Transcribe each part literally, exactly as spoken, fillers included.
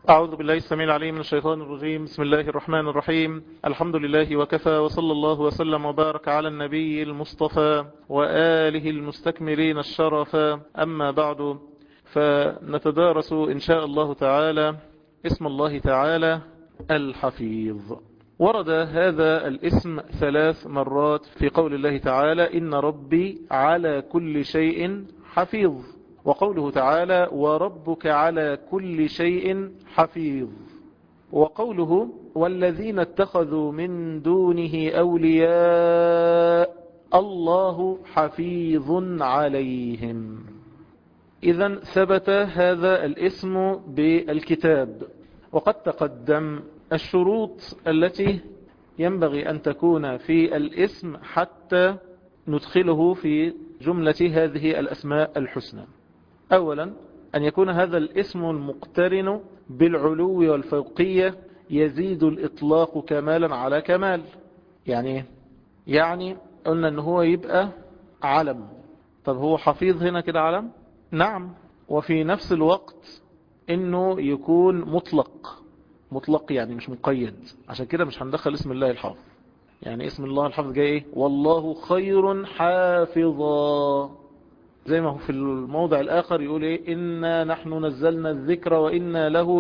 أعوذ بالله السميع العليم من الشيطان الرجيم. بسم الله الرحمن الرحيم. الحمد لله وكفى، وصلى الله وسلم وبارك على النبي المصطفى وآله المستكملين الشرفا. أما بعد، فنتدارس إن شاء الله تعالى اسم الله تعالى الحفيظ. ورد هذا الاسم ثلاث مرات في قول الله تعالى: إن ربي على كل شيء حفيظ. وقوله تعالى: وربك على كل شيء حفيظ. وقوله: والذين اتخذوا من دونه أولياء الله حفيظ عليهم. إذن ثبت هذا الاسم بالكتاب. وقد تقدم الشروط التي ينبغي أن تكون في الاسم حتى ندخله في جملة هذه الأسماء الحسنى. أولا، أن يكون هذا الاسم المقترن بالعلو والفوقية يزيد الإطلاق كمالا على كمال. يعني يعني قلنا أنه هو يبقى علم. طب هو حفيظ هنا كده علم؟ نعم. وفي نفس الوقت أنه يكون مطلق. مطلق يعني مش مقيد، عشان كده مش هندخل اسم الله الحافظ. يعني اسم الله الحافظ جاي ايه؟ والله خير حافظا، زي ما هو في الموضع الآخر يقول ايه؟ إنا نحن نزلنا الذكر وإنا له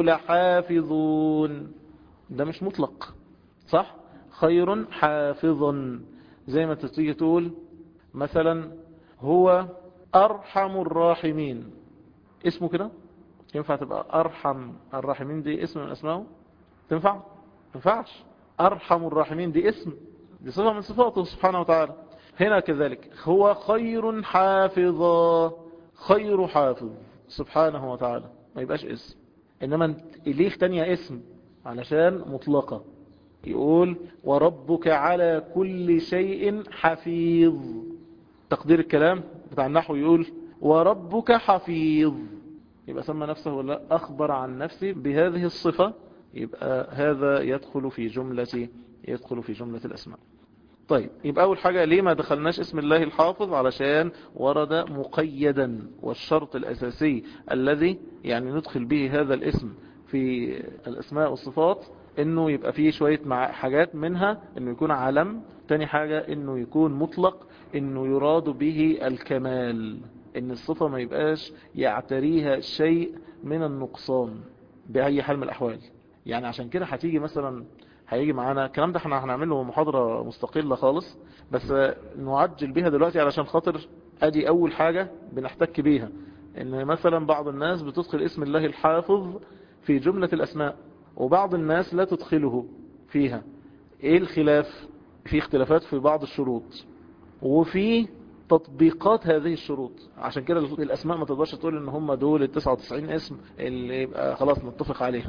لحافظون. ده مش مطلق، صح؟ خير حافظا. زي ما تيجي تقول مثلا هو أرحم الراحمين، اسمه كده ينفع تبقى أرحم الراحمين دي اسم من أسمائه؟ تنفع؟ تنفعش. أرحم الراحمين دي اسم، دي صفة من صفاته سبحانه وتعالى. هنا كذلك هو خير حافظا، خير حافظ سبحانه وتعالى، ما يبقاش اسم. إنما إليه تانية اسم علشان مطلقة. يقول وربك على كل شيء حفيظ. تقدير الكلام بتاع النحو يقول وربك حفيظ، يبقى سمى نفسه ولا أخبر عن نفسه بهذه الصفة، يبقى هذا يدخل في جملة يدخل في جملة الأسماء. طيب، يبقى أول حاجة ليه ما دخلناش اسم الله الحافظ؟ علشان ورد مقيدا، والشرط الأساسي الذي يعني ندخل به هذا الاسم في الأسماء والصفات انه يبقى فيه شوية مع حاجات، منها انه يكون علم، تاني حاجة انه يكون مطلق، انه يراد به الكمال، ان الصفة ما يبقاش يعتريها شيء من النقصان بأي حال من الأحوال. يعني عشان كده هتيجي مثلا، هيجي معانا الكلام ده احنا هنعمله محاضرة مستقلة خالص، بس نعجل بيها دلوقتي علشان خاطر ادي اول حاجة بنحتك بيها. ان مثلا بعض الناس بتدخل اسم الله الحافظ في جملة الاسماء، وبعض الناس لا تدخله فيها. ايه الخلاف؟ في اختلافات في بعض الشروط وفي تطبيقات هذه الشروط. عشان كده الاسماء ما تقدرش تقول ان هم دول ال تسعة وتسعين اسم اللي يبقى خلاص نتفق عليها.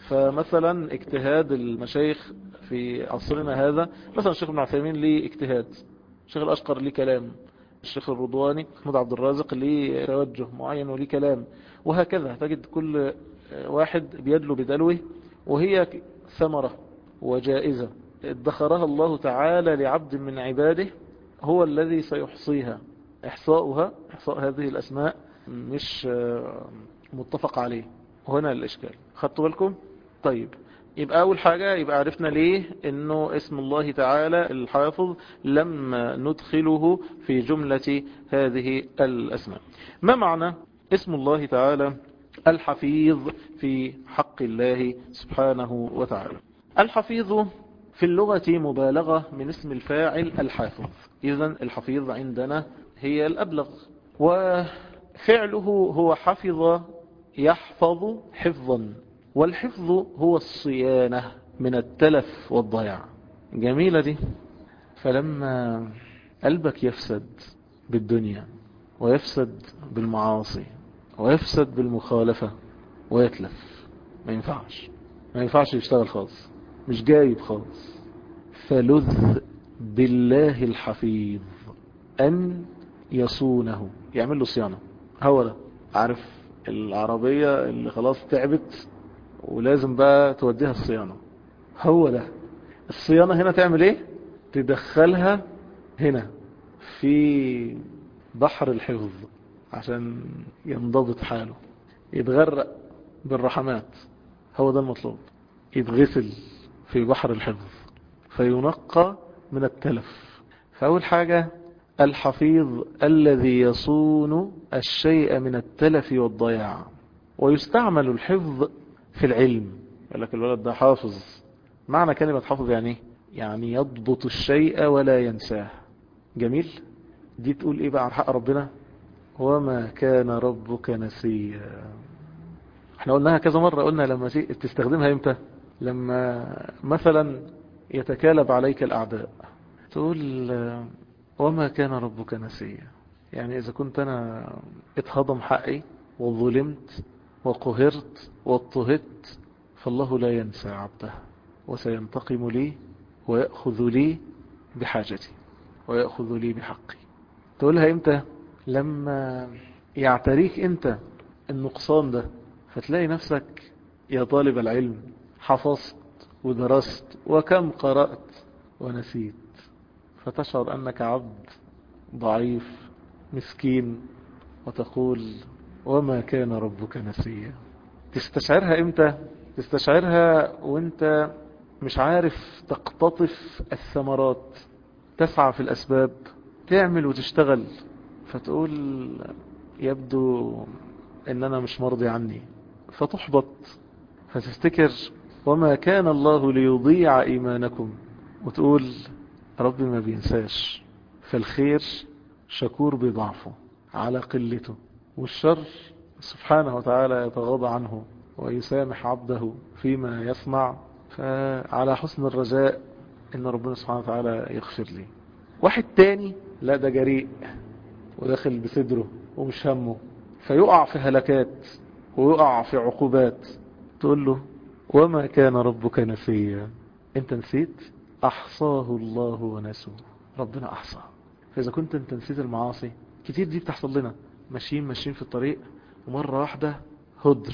فمثلا اجتهاد المشايخ في عصرنا هذا، مثلا الشيخ ابن عثيمين ليه اجتهاد، الشيخ الاشقر ليه كلام، الشيخ الرضواني محمود عبد الرازق ليه توجه معين وليه كلام، وهكذا تجد كل واحد بيدلو بدلوه، وهي ثمرة وجائزة ادخرها الله تعالى لعبد من عباده هو الذي سيحصيها. احصاؤها، احصاء هذه الاسماء مش متفق عليه، وهنا الاشكال. خدتوا بالكم؟ طيب، يبقى اول حاجة يبقى عرفنا ليه انه اسم الله تعالى الحافظ لما ندخله في جملة هذه الاسماء. ما معنى اسم الله تعالى الحفيظ في حق الله سبحانه وتعالى؟ الحفيظ في اللغة مبالغة من اسم الفاعل الحافظ. إذن الحفيظ عندنا هي الأبلغ، وفعله هو حفظ يحفظ حفظا، والحفظ هو الصيانة من التلف والضياع. جميلة دي. فلما قلبك يفسد بالدنيا ويفسد بالمعاصي ويفسد بالمخالفة ويتلف، ما ينفعش ما ينفعش يشتغل خالص، مش جايب خالص. فلذ بالله الحفيظ أن يصونه، يعمل له صيانة. هو ده، عارف العربية اللي خلاص تعبت ولازم بقى توديها الصيانة، هو ده. الصيانة هنا تعمل ايه؟ تدخلها هنا في بحر الحفظ عشان ينضبط حاله، يتغرق بالرحمات. هو ده المطلوب، يتغسل في بحر الحفظ فينقى من التلف. فأول حاجة الحفيظ الذي يصون الشيء من التلف والضياع. ويستعمل الحفظ في العلم، يقول لك الولد ده حافظ. معنى كلمة حافظ يعني يعني يضبط الشيء ولا ينساه. جميل. دي تقول ايه بقى عن حق ربنا؟ وما كان ربك نسيا. احنا قلناها كذا مرة، قلنا لما تستخدمها امتى؟ لما مثلا يتكالب عليك الأعداء تقول وما كان ربك نسيا. يعني إذا كنت أنا اتهضم حقي وظلمت وقهرت واضطهدت، فالله لا ينسى عبده وسينتقم لي ويأخذ لي بحاجتي ويأخذ لي بحقي. تقولها امتى؟ لما يعتريك انت النقصان ده، فتلاقي نفسك يا طالب العلم حفظت ودرست وكم قرأت ونسيت، فتشعر أنك عبد ضعيف مسكين وتقول وما كان ربك نسيا. تستشعرها امتى؟ تستشعرها وانت مش عارف تقتطف الثمرات، تسعى في الأسباب، تعمل وتشتغل، فتقول يبدو ان انا مش مرضي عني، فتحبط، فتفتكر وما كان الله ليضيع ايمانكم، وتقول ربي ما بينساش. فالخير شكور بضعفه على قلته، والشر سبحانه وتعالى يتغاضى عنه ويسامح عبده فيما يصنع. فعلى حسن الرجاء ان ربنا سبحانه وتعالى يغفر لي. واحد تاني لا، ده جريء وداخل بصدره ومش همه، فيقع في هلكات ويقع في عقوبات، تقول له وما كان ربك نسيا. انت نسيت؟ احصاه الله ونسوه. ربنا احصاه. فاذا كنت انت نسيت المعاصي كتير، دي بتحصل لنا ماشيين ماشيين في الطريق ومرة واحدة هدر.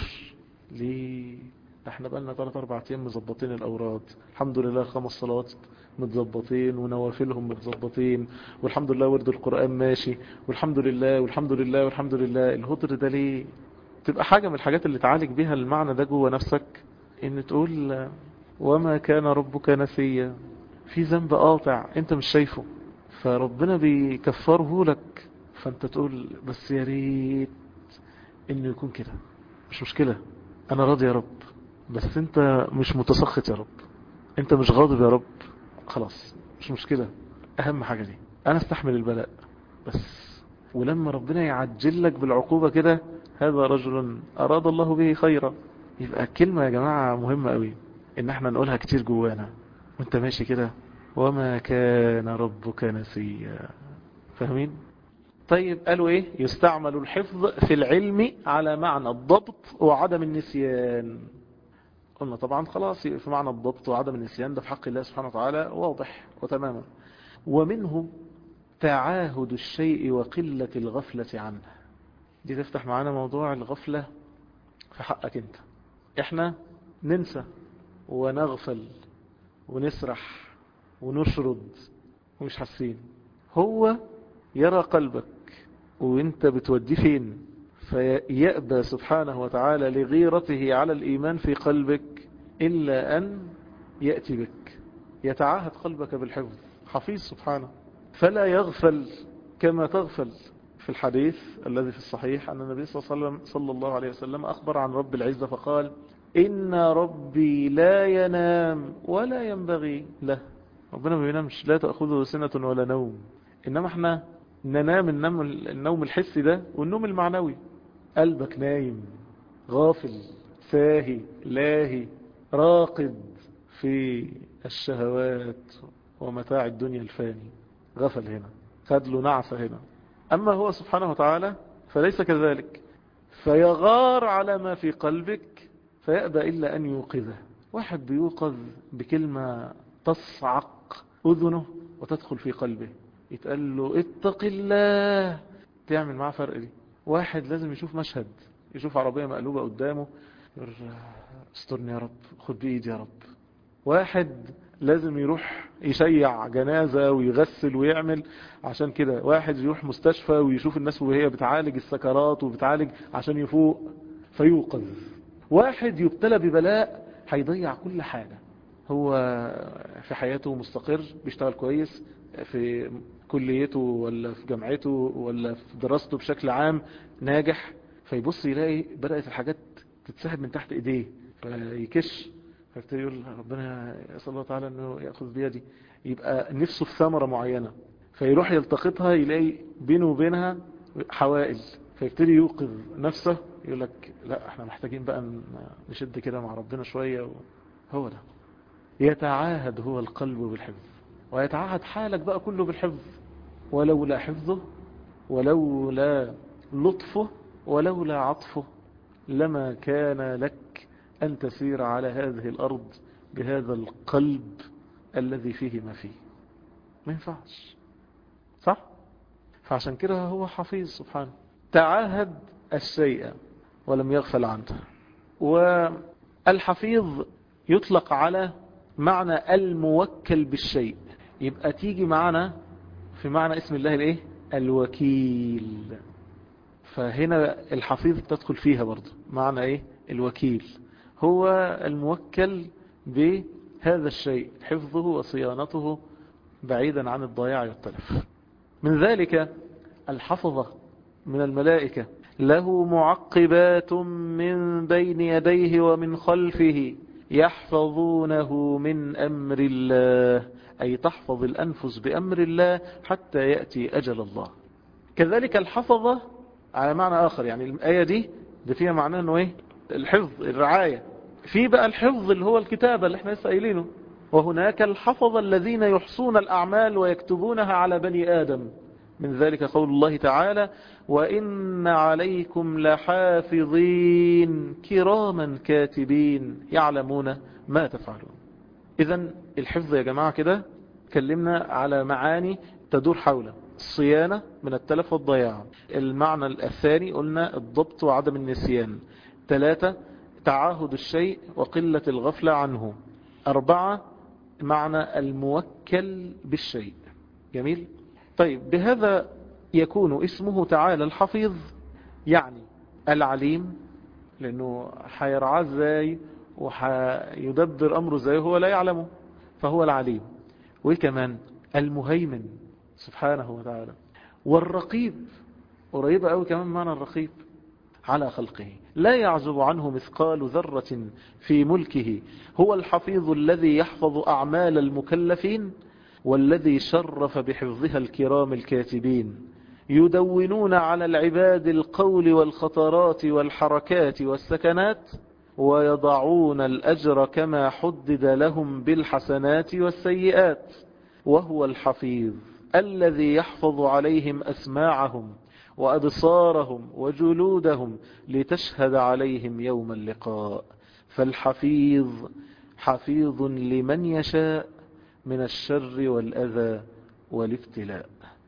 ليه؟ احنا بقالنا ثلاث اربع ايام مظبطين الاوراد، الحمد لله خمس صلوات متظبطين ونوافلهم متظبطين، والحمد لله ورد القرآن ماشي، والحمد لله والحمد لله والحمد لله. الهدر ده ليه؟ تبقى حاجة من الحاجات اللي تعالج بيها المعنى ده جوه نفسك، ان تقول وما كان ربك نسيا. في ذنب قاطع انت مش شايفه فربنا بيكفره لك، فانت تقول بس يا ريت انه يكون كده. مش مشكلة، انا راضي يا رب، بس انت مش متسخط يا رب، انت مش غاضب يا رب، خلاص مش مشكلة. اهم حاجة دي انا استحمل البلاء بس. ولما ربنا يعجل لك بالعقوبة كده، هذا رجل اراد الله به خيرا. يبقى كلمة يا جماعة مهمة قوي ان احنا نقولها كتير جوانا وانت ماشي كده، وما كان ربك نسيا. فاهمين؟ طيب قالوا ايه؟ يستعمل الحفظ في العلم على معنى الضبط وعدم النسيان. قلنا طبعا خلاص في معنى الضبط وعدم النسيان ده في حق الله سبحانه وتعالى واضح وتماما. ومنه تعاهد الشيء وقلة الغفلة عنه. دي تفتح معانا موضوع الغفلة في حقك انت. احنا ننسى ونغفل ونسرح ونشرد ومش حاسين. هو يرى قلبك وانت بتوديه فين، فيأبى سبحانه وتعالى لغيرته على الإيمان في قلبك إلا أن يأتي بك، يتعاهد قلبك بالحفظ. حفيظ سبحانه، فلا يغفل كما تغفل. في الحديث الذي في الصحيح أن النبي صلى الله عليه وسلم, صلى الله عليه وسلم أخبر عن رب العزة فقال إن ربي لا ينام ولا ينبغي له. ربنا ما بينامش، لا تأخذه سنة ولا نوم. إنما احنا ننام النوم, النوم الحسي ده والنوم المعنوي. قلبك نايم غافل ساهي لاهي راقد في الشهوات ومتاع الدنيا الفاني. غفل هنا، خد له نعسة هنا. أما هو سبحانه وتعالى فليس كذلك، فيغار على ما في قلبك فيأبى إلا أن يوقظه. واحد بيوقظ بكلمة تصعق أذنه وتدخل في قلبه، يتقال له اتق الله، تعمل معاه فرق دي. واحد لازم يشوف مشهد، يشوف عربية مقلوبة قدامه يقول استرني يا رب، خد بإيدي يا رب. واحد لازم يروح يشيع جنازة ويغسل ويعمل عشان كده. واحد يروح مستشفى ويشوف الناس وهي بتعالج السكرات وبتعالج عشان يفوق فيوقظ. واحد يبتلى ببلاء هيضيع كل حاجة. هو في حياته مستقر، بيشتغل كويس في كليته ولا في جامعته ولا في دراسته بشكل عام ناجح، فيبص يلاقي بدأت الحاجات تتسحب من تحت ايديه فيكش، فيبتدي يقول ربنا يسأل الله تعالى انه يأخذ بيدي. يبقى نفسه في ثمرة معينة فيروح يلتقطها، يلاقي بينه وبينها حوائل، فيبتدي يوقظ نفسه يقول لك لا احنا محتاجين بقى نشد كده مع ربنا شوية. هو ده يتعاهد هو القلب بالحفظ، ويتعاهد حالك بقى كله بالحفظ. ولولا حفظه ولولا لطفه ولولا عطفه لما كان لك أن تسير على هذه الأرض بهذا القلب الذي فيه ما فيه. ما ينفعش، صح؟ فعشان كده هو حفيظ سبحانه، تعاهد الشيء ولم يغفل عنه. والحفيظ يطلق على معنى الموكل بالشيء، يبقى تيجي معنا في معنى اسم الله الايه؟ الوكيل. فهنا الحفيظ تدخل فيها برضو معنى ايه؟ الوكيل هو الموكل بهذا الشيء، حفظه وصيانته بعيدا عن الضياع والتلف. من ذلك الحفظة من الملائكة، له معقبات من بين يديه ومن خلفه يحفظونه من أمر الله، أي تحفظ الأنفس بأمر الله حتى يأتي أجل الله. كذلك الحفظة على معنى آخر، يعني الآية دي ده فيها معناه أنه إيه؟ الحفظ، الرعاية. في بقى الحفظ اللي هو الكتابة اللي احنا لسه قايلينه، وهناك الحفظ الذين يحصون الأعمال ويكتبونها على بني آدم. من ذلك قول الله تعالى وإن عليكم لحافظين كراما كاتبين يعلمون ما تفعلون. إذن الحفظ يا جماعة كده تكلمنا على معاني تدور حول الصيانة من التلف والضياع. المعنى الثاني قلنا الضبط وعدم النسيان. ثلاثة تعاهد الشيء وقلة الغفلة عنه. أربعة معنى الموكل بالشيء. جميل. طيب بهذا يكون اسمه تعالى الحفيظ، يعني العليم، لأنه حيرعاه ازاي وحيدبر أمره ازاي هو لا يعلمه، فهو العليم. وكمان المهيمن سبحانه وتعالى. والرقيب، قريبة قوي كمان معنى الرقيب، على خلقه لا يعزب عنه مثقال ذرة في ملكه. هو الحفيظ الذي يحفظ أعمال المكلفين، والذي شرف بحفظها الكرام الكاتبين، يدونون على العباد القول والخطرات والحركات والسكنات، ويضعون الأجر كما حدد لهم بالحسنات والسيئات. وهو الحفيظ الذي يحفظ عليهم أسماعهم وأبصارهم وجلودهم لتشهد عليهم يوم اللقاء. فالحفيظ حفيظ لمن يشاء من الشر والأذى والابتلاء.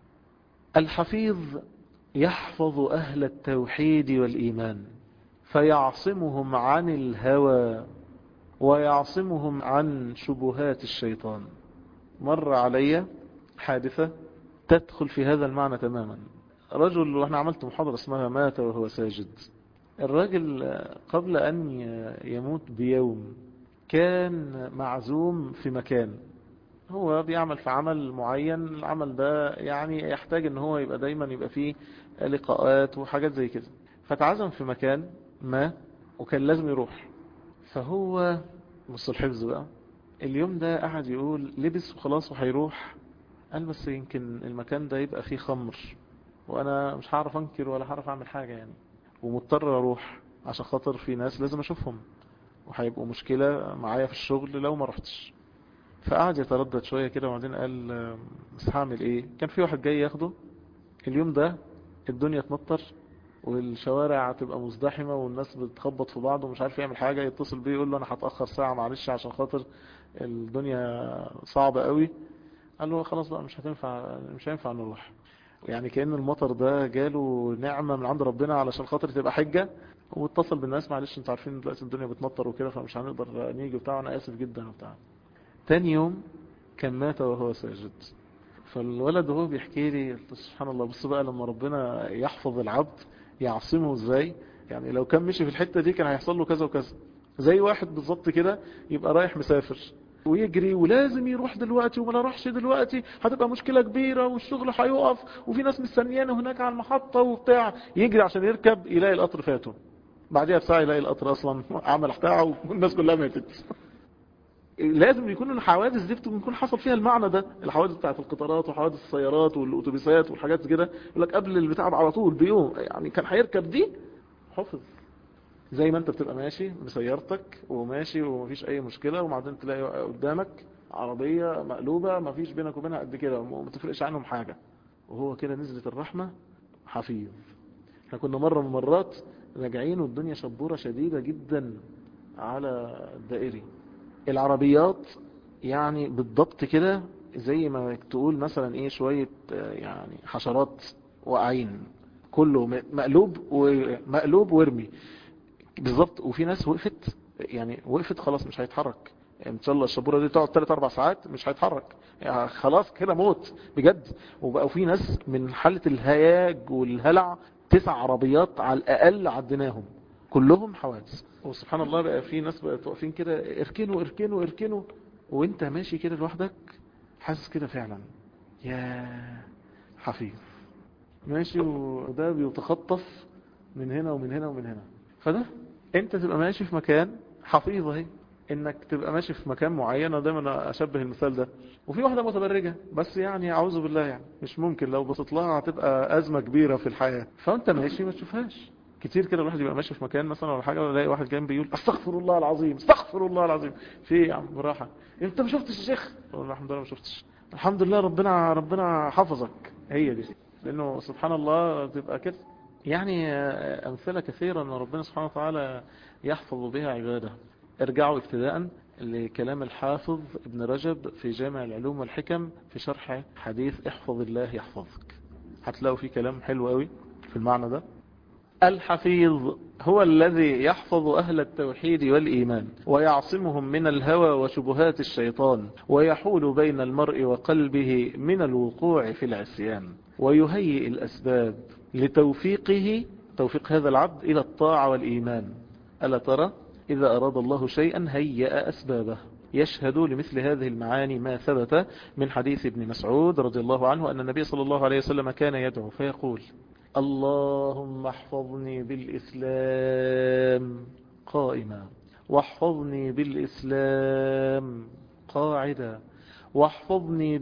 الحفيظ يحفظ أهل التوحيد والإيمان فيعصمهم عن الهوى ويعصمهم عن شبهات الشيطان. مر علي حادثة تدخل في هذا المعنى تماما. رجل، واحنا عملت محاضرة اسمها مات وهو ساجد. الرجل قبل أن يموت بيوم كان معزوم في مكان، هو بيعمل في عمل معين، العمل ده يعني يحتاج ان هو يبقى دايما يبقى فيه لقاءات وحاجات زي كده، فتعزم في مكان ما وكان لازم يروح. فهو مصر الحفظ بقى اليوم ده قاعد يقول لبس وخلاص وهيروح، قال بس يمكن المكان ده يبقى فيه خمر وانا مش هعرف انكر ولا هعرف اعمل حاجة يعني، ومضطر اروح عشان خاطر في ناس لازم اشوفهم وهيبقوا مشكلة معايا في الشغل لو ما رحتش. فقعد يتردد شوية كده وبعدين قال بس هعمل ايه؟ كان في واحد جاي ياخده اليوم ده، الدنيا تمطر والشوارع تبقى مزدحمة والناس بتخبط في بعض ومش عارف يعمل حاجة، يتصل بيه يقول له انا هتأخر ساعة معلش عشان خاطر الدنيا صعبة قوي. قال له خلاص بقى مش هتنفع، مش هينفع نروح. يعني كأن المطر ده جاله نعمة من عند ربنا علشان خاطر تبقى حجة، واتصل بالناس معلش انتوا عارفين دلوقتي الدنيا بتمطر وكده فمش هنقدر نيجي وبتاع، انا اسف جدا وبتاع. تاني يوم كان مات وهو ساجد. فالولد وهو بيحكي لي سبحان الله، بص بقى لما ربنا يحفظ العبد يعصمه ازاي يعني لو كان مشي في الحتة دي كان هيحصل له كذا وكذا. زي واحد بالظبط كده يبقى رايح مسافر ويجري ولازم يروح دلوقتي، وما راحش دلوقتي هتبقى مشكلة كبيرة والشغل هيقف وفي ناس مستنيانه هناك على المحطة وبتاع، يجري عشان يركب يلاقي القطر فاته، بعدها بساعة يلاقي القطر اصلا عمل بتاعه والناس كلها ماتت. لازم يكون الحوادث دي بتكون حصل فيها المعنى ده، الحوادث بتاعت القطارات وحوادث السيارات والاتوبيسات والحاجات كده، يقول لك قبل البتاع على طول بيوم يعني كان هيركب دي حفظ. زي ما انت بتبقى ماشي بسيارتك وماشي ومفيش اي مشكلة، وبعدين تلاقي قدامك عربية مقلوبة مفيش بينك وبينها قد كده وما تفرقش عنهم حاجة، وهو كده نزلت الرحمة حفيظ. احنا كنا مرة من مرات راجعين والدنيا شبورة شديدة جدا على الدائري، العربيات يعني بالضبط كده زي ما تقول مثلا ايه شوية يعني حشرات واقعين، كله مقلوب ومقلوب وارمي بالظبط. وفي ناس وقفت يعني وقفت خلاص مش هيتحرك، ان شاء الله الشبورة دي تقعد ثلاث اربع ساعات مش هيتحرك يعني خلاص كده موت بجد. وبقوا في ناس من حالة الهياج والهلع تسع عربيات على الاقل عديناهم كلهم حوادث. وسبحان الله بقى في ناس بقت واقفين كده اركنوا اركنوا اركنوا، وانت ماشي كده لوحدك حاسس كده فعلا يا حفيظ ماشي، وده بيتخطف من هنا ومن هنا ومن هنا. فده انت تبقى ماشي في مكان حفيظ اهي، انك تبقى ماشي في مكان معين. انا دايما اشبه المثال ده، وفي واحدة متبرجة بس يعني اعوذ بالله يعني مش ممكن لو بصيت لها هتبقى ازمة كبيرة في الحياة، فانت ماشي ما تشوفهاش. كتير كده الواحد يبقى ماشي في مكان مثلا ولا حاجه ويلاقي واحد جنبي بيقول استغفر الله العظيم استغفر الله العظيم، في ايه يا عم براحه انت ما شفتش الشيخ؟ اقول الحمد لله ما شفتش، الحمد لله ربنا ربنا حفظك. هي دي، لانه سبحان الله تبقى كده يعني امثله كثيره ان ربنا سبحانه وتعالى يحفظ بها عباده. ارجعوا ابتداء لكلام الحافظ ابن رجب في جامع العلوم والحكم في شرح حديث احفظ الله يحفظك، هتلاقوا فيه كلام حلو قوي في المعنى ده. الحفيظ هو الذي يحفظ أهل التوحيد والإيمان ويعصمهم من الهوى وشبهات الشيطان، ويحول بين المرء وقلبه من الوقوع في العصيان، ويهيئ الأسباب لتوفيقه توفيق هذا العبد إلى الطاعة والإيمان. ألا ترى إذا أراد الله شيئا هيأ أسبابه. يشهد لمثل هذه المعاني ما ثبت من حديث ابن مسعود رضي الله عنه أن النبي صلى الله عليه وسلم كان يدعو فيقول اللهم احفظني بالإسلام قائما، واحفظني بالإسلام قاعدا، واحفظني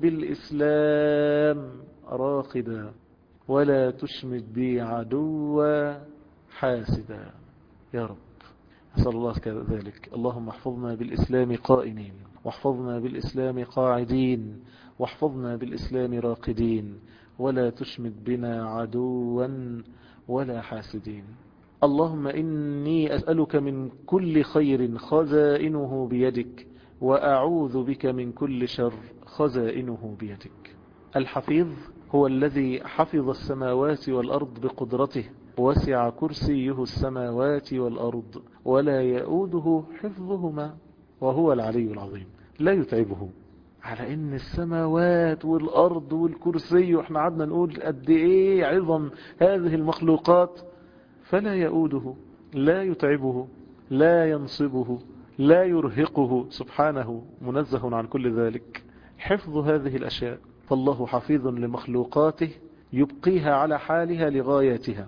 بالإسلام راقدا، ولا تشمت بي عدوا حاسدا. يا رب أسأل الله كذلك. اللهم احفظنا بالإسلام قائمين، واحفظنا بالإسلام قاعدين، واحفظنا بالإسلام راقدين، ولا تشمت بنا عدوا ولا حاسدين. اللهم إني أسألك من كل خير خزائنه بيدك، وأعوذ بك من كل شر خزائنه بيدك. الحفيظ هو الذي حفظ السماوات والأرض بقدرته، وسع كرسيه السماوات والأرض ولا يؤوده حفظهما، وهو العلي العظيم لا يتعبه. على ان السماوات والارض والكرسي، واحنا عدنا نقول قد ايه عظم هذه المخلوقات، فلا يؤوده لا يتعبه لا ينصبه لا يرهقه سبحانه منزه عن كل ذلك. حفظ هذه الاشياء، فالله حفيظ لمخلوقاته يبقيها على حالها لغايتها،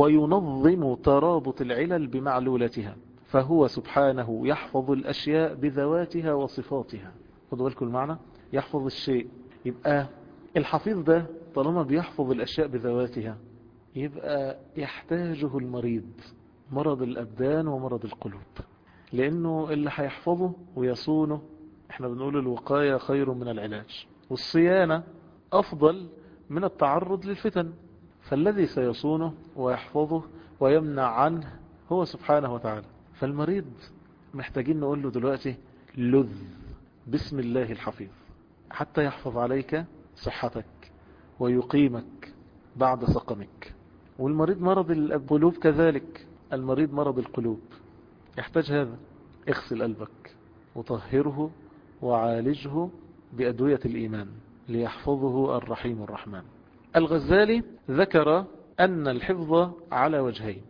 وينظم ترابط العلل بمعلولتها، فهو سبحانه يحفظ الاشياء بذواتها وصفاتها. خدوا بالكم المعنى، يحفظ الشيء. يبقى الحفيظ ده طالما بيحفظ الأشياء بذواتها يبقى يحتاجه المريض، مرض الأبدان ومرض القلوب، لأنه اللي هيحفظه ويصونه، احنا بنقول الوقاية خير من العلاج، والصيانة أفضل من التعرض للفتن. فالذي سيصونه ويحفظه ويمنع عنه هو سبحانه وتعالى. فالمريض محتاجين نقول له دلوقتي لذ بسم الله الحفيظ حتى يحفظ عليك صحتك ويقيمك بعد سقمك. والمريض مرض القلوب كذلك، المريض مرض القلوب يحتاج هذا. اغسل قلبك وطهره وعالجه بأدوية الإيمان ليحفظه الرحيم الرحمن. الغزالي ذكر أن الحفظ على وجهين.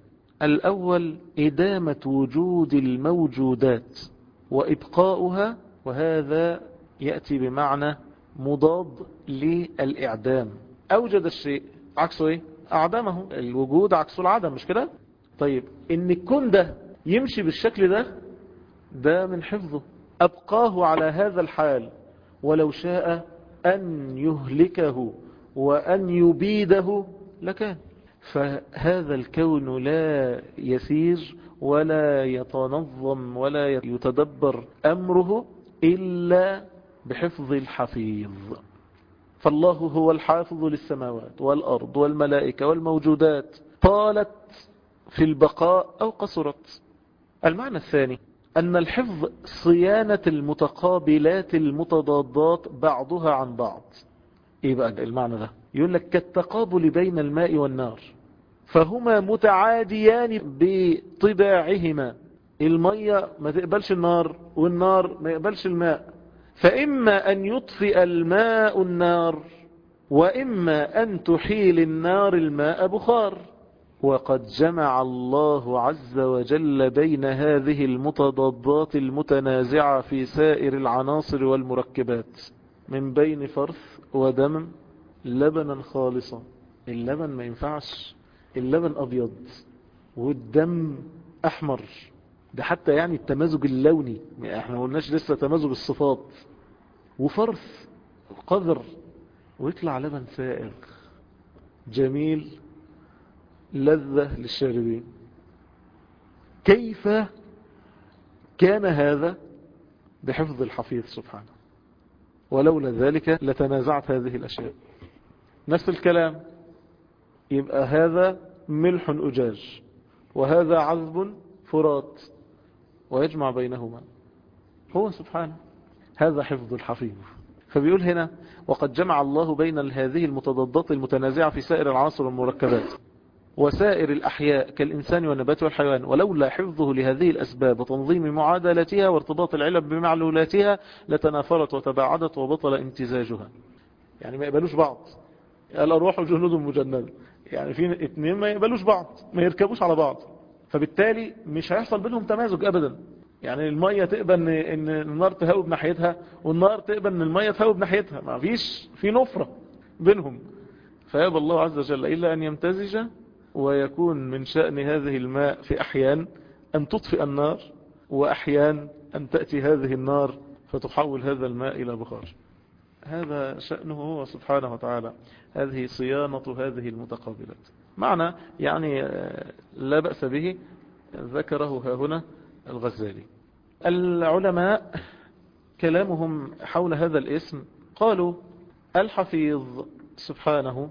الأول إدامة وجود الموجودات وإبقاؤها، وهذا يأتي بمعنى مضاد للإعدام. أوجد الشيء عكسه إيه؟ أعدمه. الوجود عكسه العدم، مش كده؟ طيب إن الكون ده يمشي بالشكل ده، ده من حفظه. أبقاه على هذا الحال، ولو شاء أن يهلكه وأن يبيده لكان. فهذا الكون لا يسير ولا يتنظم ولا يتدبر أمره إلا بحفظ الحفيظ. فالله هو الحافظ للسماوات والأرض والملائكة والموجودات، طالت في البقاء أو قصرت. المعنى الثاني أن الحفظ صيانة المتقابلات المتضادات بعضها عن بعض. إيه بقى المعنى ده؟ يقول لك كالتقابل بين الماء والنار، فهما متعاديان بطباعهما. المية ما تقبلش النار، والنار ما يقبلش الماء، فإما أن يطفئ الماء النار، وإما أن تحيل النار الماء بخار. وقد جمع الله عز وجل بين هذه المتضادات المتنازعة في سائر العناصر والمركبات، من بين فرث ودم لبنا خالصا. اللبن ما ينفعش، اللبن أبيض والدم أحمر. ده حتى يعني التمازج اللوني، احنا ما قلناش لسه تمازج الصفات. وفرث قذر، ويطلع لبن سائغ جميل لذة للشاربين. كيف كان هذا؟ بحفظ الحفيظ سبحانه، ولولا ذلك لتنازعت هذه الأشياء. نفس الكلام، يبقى هذا ملح أجاج وهذا عذب فرات، ويجمع بينهما هو سبحانه. هذا حفظ الحفيظ. فبيقول هنا وقد جمع الله بين هذه المتضادات المتنازعة في سائر العناصر والمركبات وسائر الأحياء كالإنسان والنبات والحيوان، ولولا حفظه لهذه الأسباب وتنظيم معادلتها وارتباط العلم بمعلولاتها لتنافرت وتباعدت وبطل امتزاجها. يعني ما يقبلوش بعض، الأرواح جنود مجندة، يعني في اتنين ما يقبلوش بعض، ما يركبوش على بعض، فبالتالي مش هيحصل بينهم تمازج أبدا. يعني المية تقبل ان النار تهوب ناحيتها، والنار تقبل ان المية تهوب ناحيتها، ما فيش في نفرة بينهم. فيابى الله عز وجل إلا أن يمتزج، ويكون من شأن هذه الماء في أحيان أن تطفئ النار، وأحيان أن تأتي هذه النار فتحول هذا الماء إلى بخار. هذا شأنه هو سبحانه وتعالى. هذه صيانة هذه المتقابلات. معنى يعني لا بأس به، ذكره هنا الغزالي. العلماء كلامهم حول هذا الاسم قالوا الحفيظ سبحانه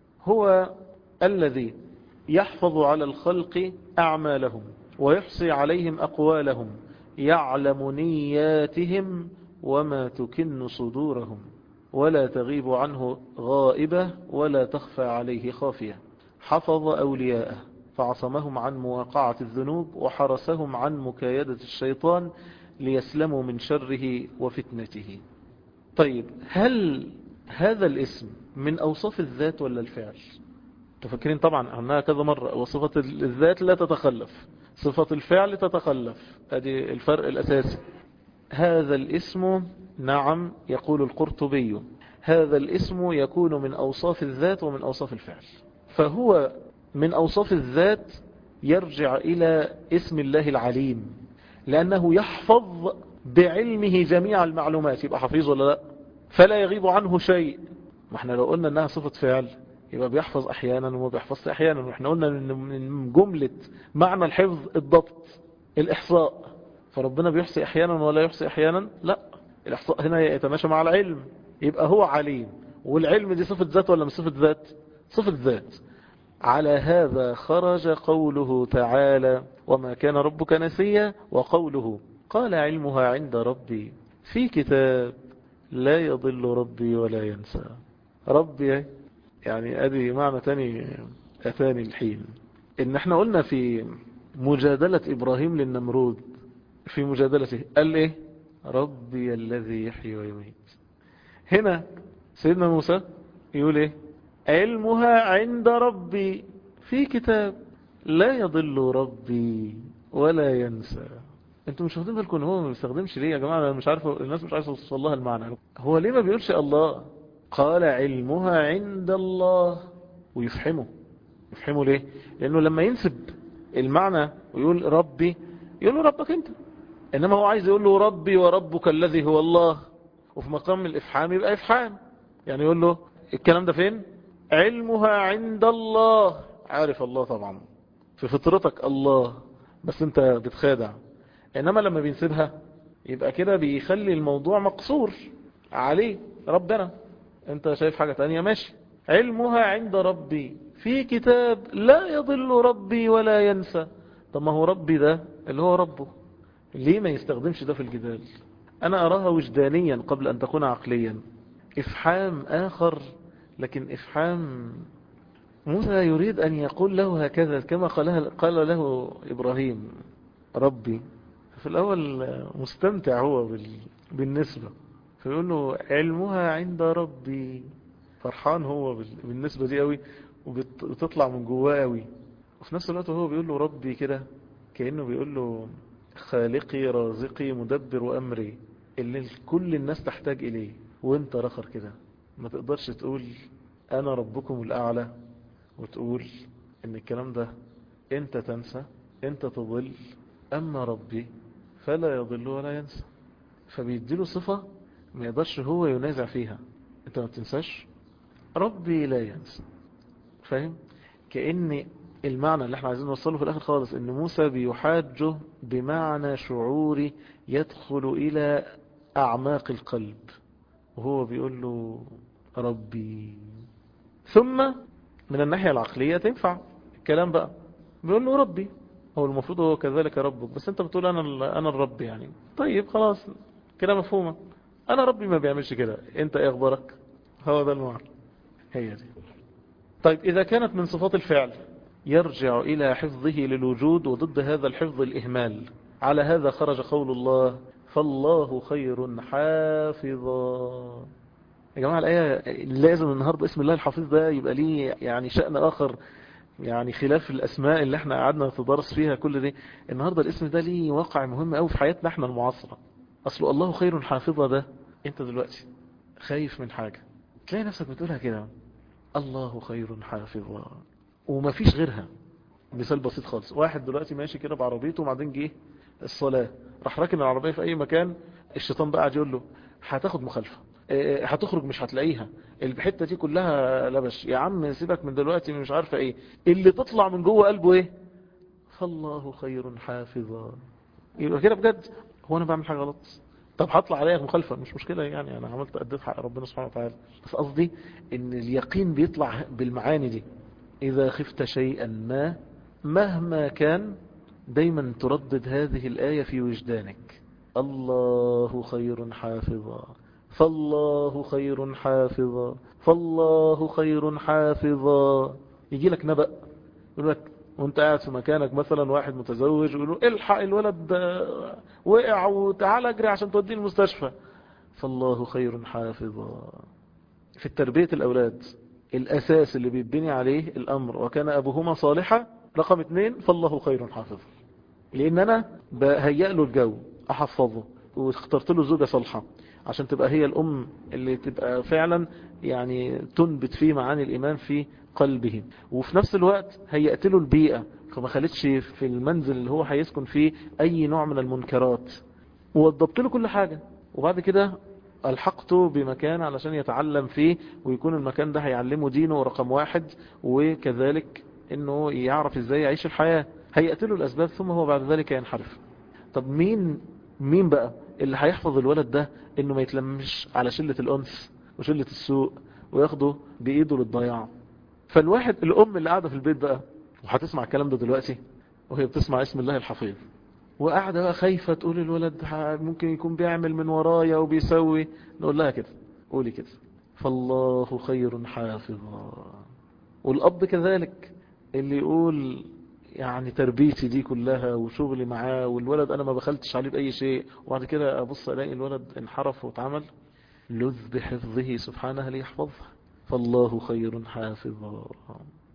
هو الذي يحفظ على الخلق أعمالهم ويحصي عليهم أقوالهم، يعلم نياتهم وما تكن صدورهم، ولا تغيب عنه غائبة ولا تخفى عليه خافية. حفظ أولياءه فعصمهم عن مواقعة الذنوب وحرسهم عن مكايدة الشيطان ليسلموا من شره وفتنته. طيب، هل هذا الاسم من أوصاف الذات ولا الفعل؟ تفكرين طبعا عنها كذا مرة، وصفة الذات لا تتخلف، صفة الفعل تتخلف، هذه الفرق الأساسي. هذا الاسم نعم يقول القرطبي هذا الاسم يكون من أوصاف الذات ومن أوصاف الفعل. فهو من أوصاف الذات يرجع إلى اسم الله العليم، لأنه يحفظ بعلمه جميع المعلومات. يبقى حفيظ ولا لا؟ فلا يغيب عنه شيء. ما احنا لو قلنا انها صفة فعل يبقى بيحفظ احيانا وما بيحفظش احيانا، واحنا قلنا ان من جملة معنى الحفظ الضبط الاحصاء. فربنا بيحصي احيانا ولا يحصي احيانا؟ لا، الاحصاء هنا يتماشى مع العلم. يبقى هو عليم، والعلم دي صفة ذات ولا مش صفة ذات؟ صفة ذات. على هذا خرج قوله تعالى وما كان ربك نسيا، وقوله قال علمها عند ربي في كتاب لا يضل ربي ولا ينسى. ربي يعني ادي معنى تاني اتاني الحين. ان احنا قلنا في مجادلة ابراهيم للنمرود، في مجادلته قال ايه؟ ربي الذي يحيي ويميت. هنا سيدنا موسى يقول ايه؟ علمها عند ربي في كتاب لا يضل ربي ولا ينسى. انتوا مش واخدين بالكم ان هو ما بيستخدمش ليه يا جماعه؟ انا مش عارف، الناس مش عايزه توصل لها المعنى. هو ليه ما بيقولش الله؟ قال علمها عند الله ويفهمه. يفهمه ليه؟ لانه لما ينسب المعنى ويقول ربي يقول له ربك انت، انما هو عايز يقول له ربي وربك الذي هو الله، وفي مقام الافحام يبقى افحام. يعني يقول له الكلام ده فين؟ علمها عند الله. عارف الله طبعا في فطرتك الله، بس انت بتخادع. انما لما بينسبها يبقى كده بيخلي الموضوع مقصور عليه ربنا. انت شايف حاجة تانية ماشي. علمها عند ربي في كتاب لا يضل ربي ولا ينسى. طب ما هو ربي ده اللي هو ربه، ليه ما يستخدمش ده في الجدال؟ انا اراها وجدانيا قبل ان تكون عقليا. افحام اخر، لكن افحام موسى يريد ان يقول له هكذا كما قال قال له ابراهيم ربي. في الاول مستمتع هو بالنسبة، فيقول له علمها عند ربي، فرحان هو بالنسبة دي قوي وبتطلع من جواه قوي. وفي نفس الوقت هو بيقول له ربي كده كأنه بيقول له خالقي رازقي مدبر أمري اللي كل الناس تحتاج إليه، وانت رخر كده ما تقدرش تقول أنا ربكم الأعلى وتقول إن الكلام ده انت تنسى، انت تضل، أما ربي فلا يضل ولا ينسى. فبيديله صفة ما يقدرش هو ينازع فيها. انت ما بتنساش، ربي لا ينسى. فاهم؟ كأن المعنى اللي احنا عايزين نوصله في الاخر خالص ان موسى بيحاجه بمعنى شعوري يدخل الى اعماق القلب، وهو بيقول له ربي. ثم من الناحية العقلية تنفع الكلام بقى، بيقول له ربي، هو المفروض هو كذلك ربك، بس انت بتقول انا انا الرب يعني. طيب خلاص كده مفهومة. انا ربي ما بيعملش كده، انت ايه اخبارك؟ هو ده المعنى، هي دي. طيب إذا كانت من صفات الفعل يرجع إلى حفظه للوجود، وضد هذا الحفظ الإهمال. على هذا خرج قول الله فالله خير حافظا. يا جماعة الآية لازم النهاردة اسم الله الحفيظ ده يبقى ليه يعني شأن آخر، يعني خلاف الأسماء اللي احنا قعدنا نتدرس فيها كل دي. النهاردة الاسم ده ليه واقع مهم قوي في حياتنا احنا المعاصرة. أصله الله خير حافظا ده انت دلوقتي خايف من حاجة تلاقي نفسك بتقولها كده الله خير حافظا وما فيش غيرها. مثال بسيط خالص، واحد دلوقتي ماشي كده بعربيته وبعدين جه الصلاة راح راكن العربية في اي مكان، الشيطان بقى قاعد يقول له هتاخد مخالفة، هتخرج مش هتلاقيها، الحتة دي كلها لبش يا عم، سيبك من دلوقتي مش عارفة ايه. اللي تطلع من جوه قلبه ايه؟ فالله خير حافظا. يبقى كده بجد هو انا بعمل حاجة غلط؟ طب هطلع عليها مخالفة مش مشكلة، يعني انا عملت اديت حق ربنا سبحانه وتعالى. بس قصدي ان اليقين بيطلع بالمعاني دي. اذا خفت شيئا ما مهما كان دايما تردد هذه الآية في وجدانك، الله خير حافظا، فالله خير حافظا، فالله خير حافظا. يجي لك نبأ يقول لك وانت قاعد في مكانك مثلا واحد متزوج يقول له الحق الولد وقع وتعال اجري عشان توديه المستشفى، فالله خير حافظا. في التربية الأولاد الأساس اللي بيبني عليه الأمر وكان أبوهما صالحا، رقم اتنين فالله خير حافظا. لأن أنا بهيأ له الجو أحفظه واخترت له زوجة صالحة عشان تبقى هي الأم اللي تبقى فعلا يعني تنبت فيه معاني الإيمان في قلبه، وفي نفس الوقت هيأت له البيئة فما خلتش في المنزل اللي هو هيسكن فيه أي نوع من المنكرات، ووضبت له كل حاجة. وبعد كده ألحقته بمكان علشان يتعلم فيه ويكون المكان ده هيعلمه دينه رقم واحد، وكذلك انه يعرف ازاي يعيش الحياة. هيقتله الاسباب ثم هو بعد ذلك ينحرف. طب مين مين بقى اللي هيحفظ الولد ده انه ما يتلمش على شلة الانس وشلة السوء وياخده بايده للضياع؟ فالواحد الام اللي قاعدة في البيت بقى وهتسمع الكلام ده دلوقتي وهي بتسمع اسم الله الحفيظ وقاعدة بقى خايفة تقول الولد ممكن يكون بيعمل من ورايا وبيسوي، نقول لها كده قولي كده فالله خير حافظا. والأب كذلك اللي يقول يعني تربيتي دي كلها وشغلي معاه والولد أنا ما بخلتش عليه بأي شيء، وبعد كده أبص ألاقي الولد انحرف واتعمل، لذ بحفظه سبحانه ليحفظه، فالله خير حافظا.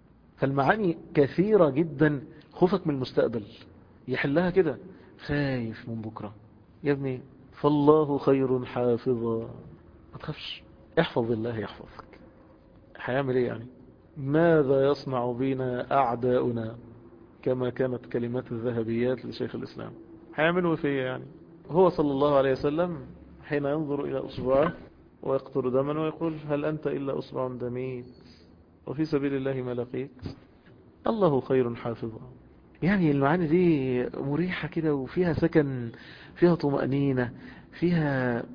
فالمعاني كثيرة جدا. خوفك من المستقبل يحلها كده، خايف من بكرة يا ابني، فالله خير حافظا، ما تخافش، احفظ الله يحفظك. هيعمل ايه يعني؟ ماذا يصنع بنا أعداؤنا، كما كانت كلمات الذهبيات لشيخ الإسلام، هيعملوا فيه يعني؟ هو صلى الله عليه وسلم حين ينظر إلى أصبعه ويقطر دما ويقول هل أنت إلا أصبع دميت وفي سبيل الله ما لقيت، الله خير حافظا. يعني المعاني دي مريحة كده، وفيها سكن، فيها طمأنينة، فيها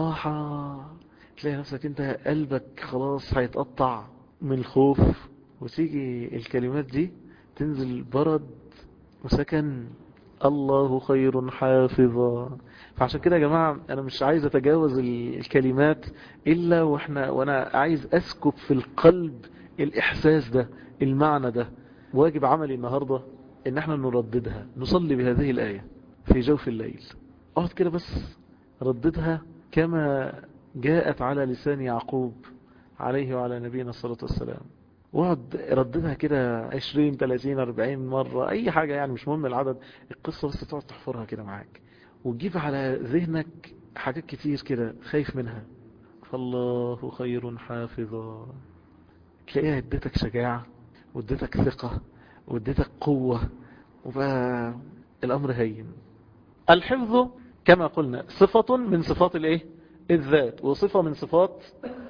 راحة. تلاقي نفسك انت قلبك خلاص هيتقطع من الخوف، وتيجي الكلمات دي تنزل برد وسكن، الله خير حافظا. فعشان كده يا جماعة أنا مش عايز أتجاوز الكلمات إلا وإحنا وأنا عايز أسكب في القلب الإحساس ده، المعنى ده. واجب عملي النهاردة إن إحنا نرددها، نصلي بهذه الآية في جوف الليل. اقعد كده بس رددها كما جاءت على لسان يعقوب عليه وعلى نبينا الصلاة والسلام. واقعد رددها كده عشرين ثلاثين أربعين مرة، أي حاجة يعني، مش مهم العدد. القصة بس تقعد تحفرها كده معاك، وتجيب على ذهنك حاجات كتير كده خايف منها. فالله خير حافظا. تلاقيها اديتك شجاعة، واديتك ثقة، واديتك قوة، وبقى الأمر هين. الحفظ كما قلنا صفة من صفات الايه؟ الذات، وصفة من صفات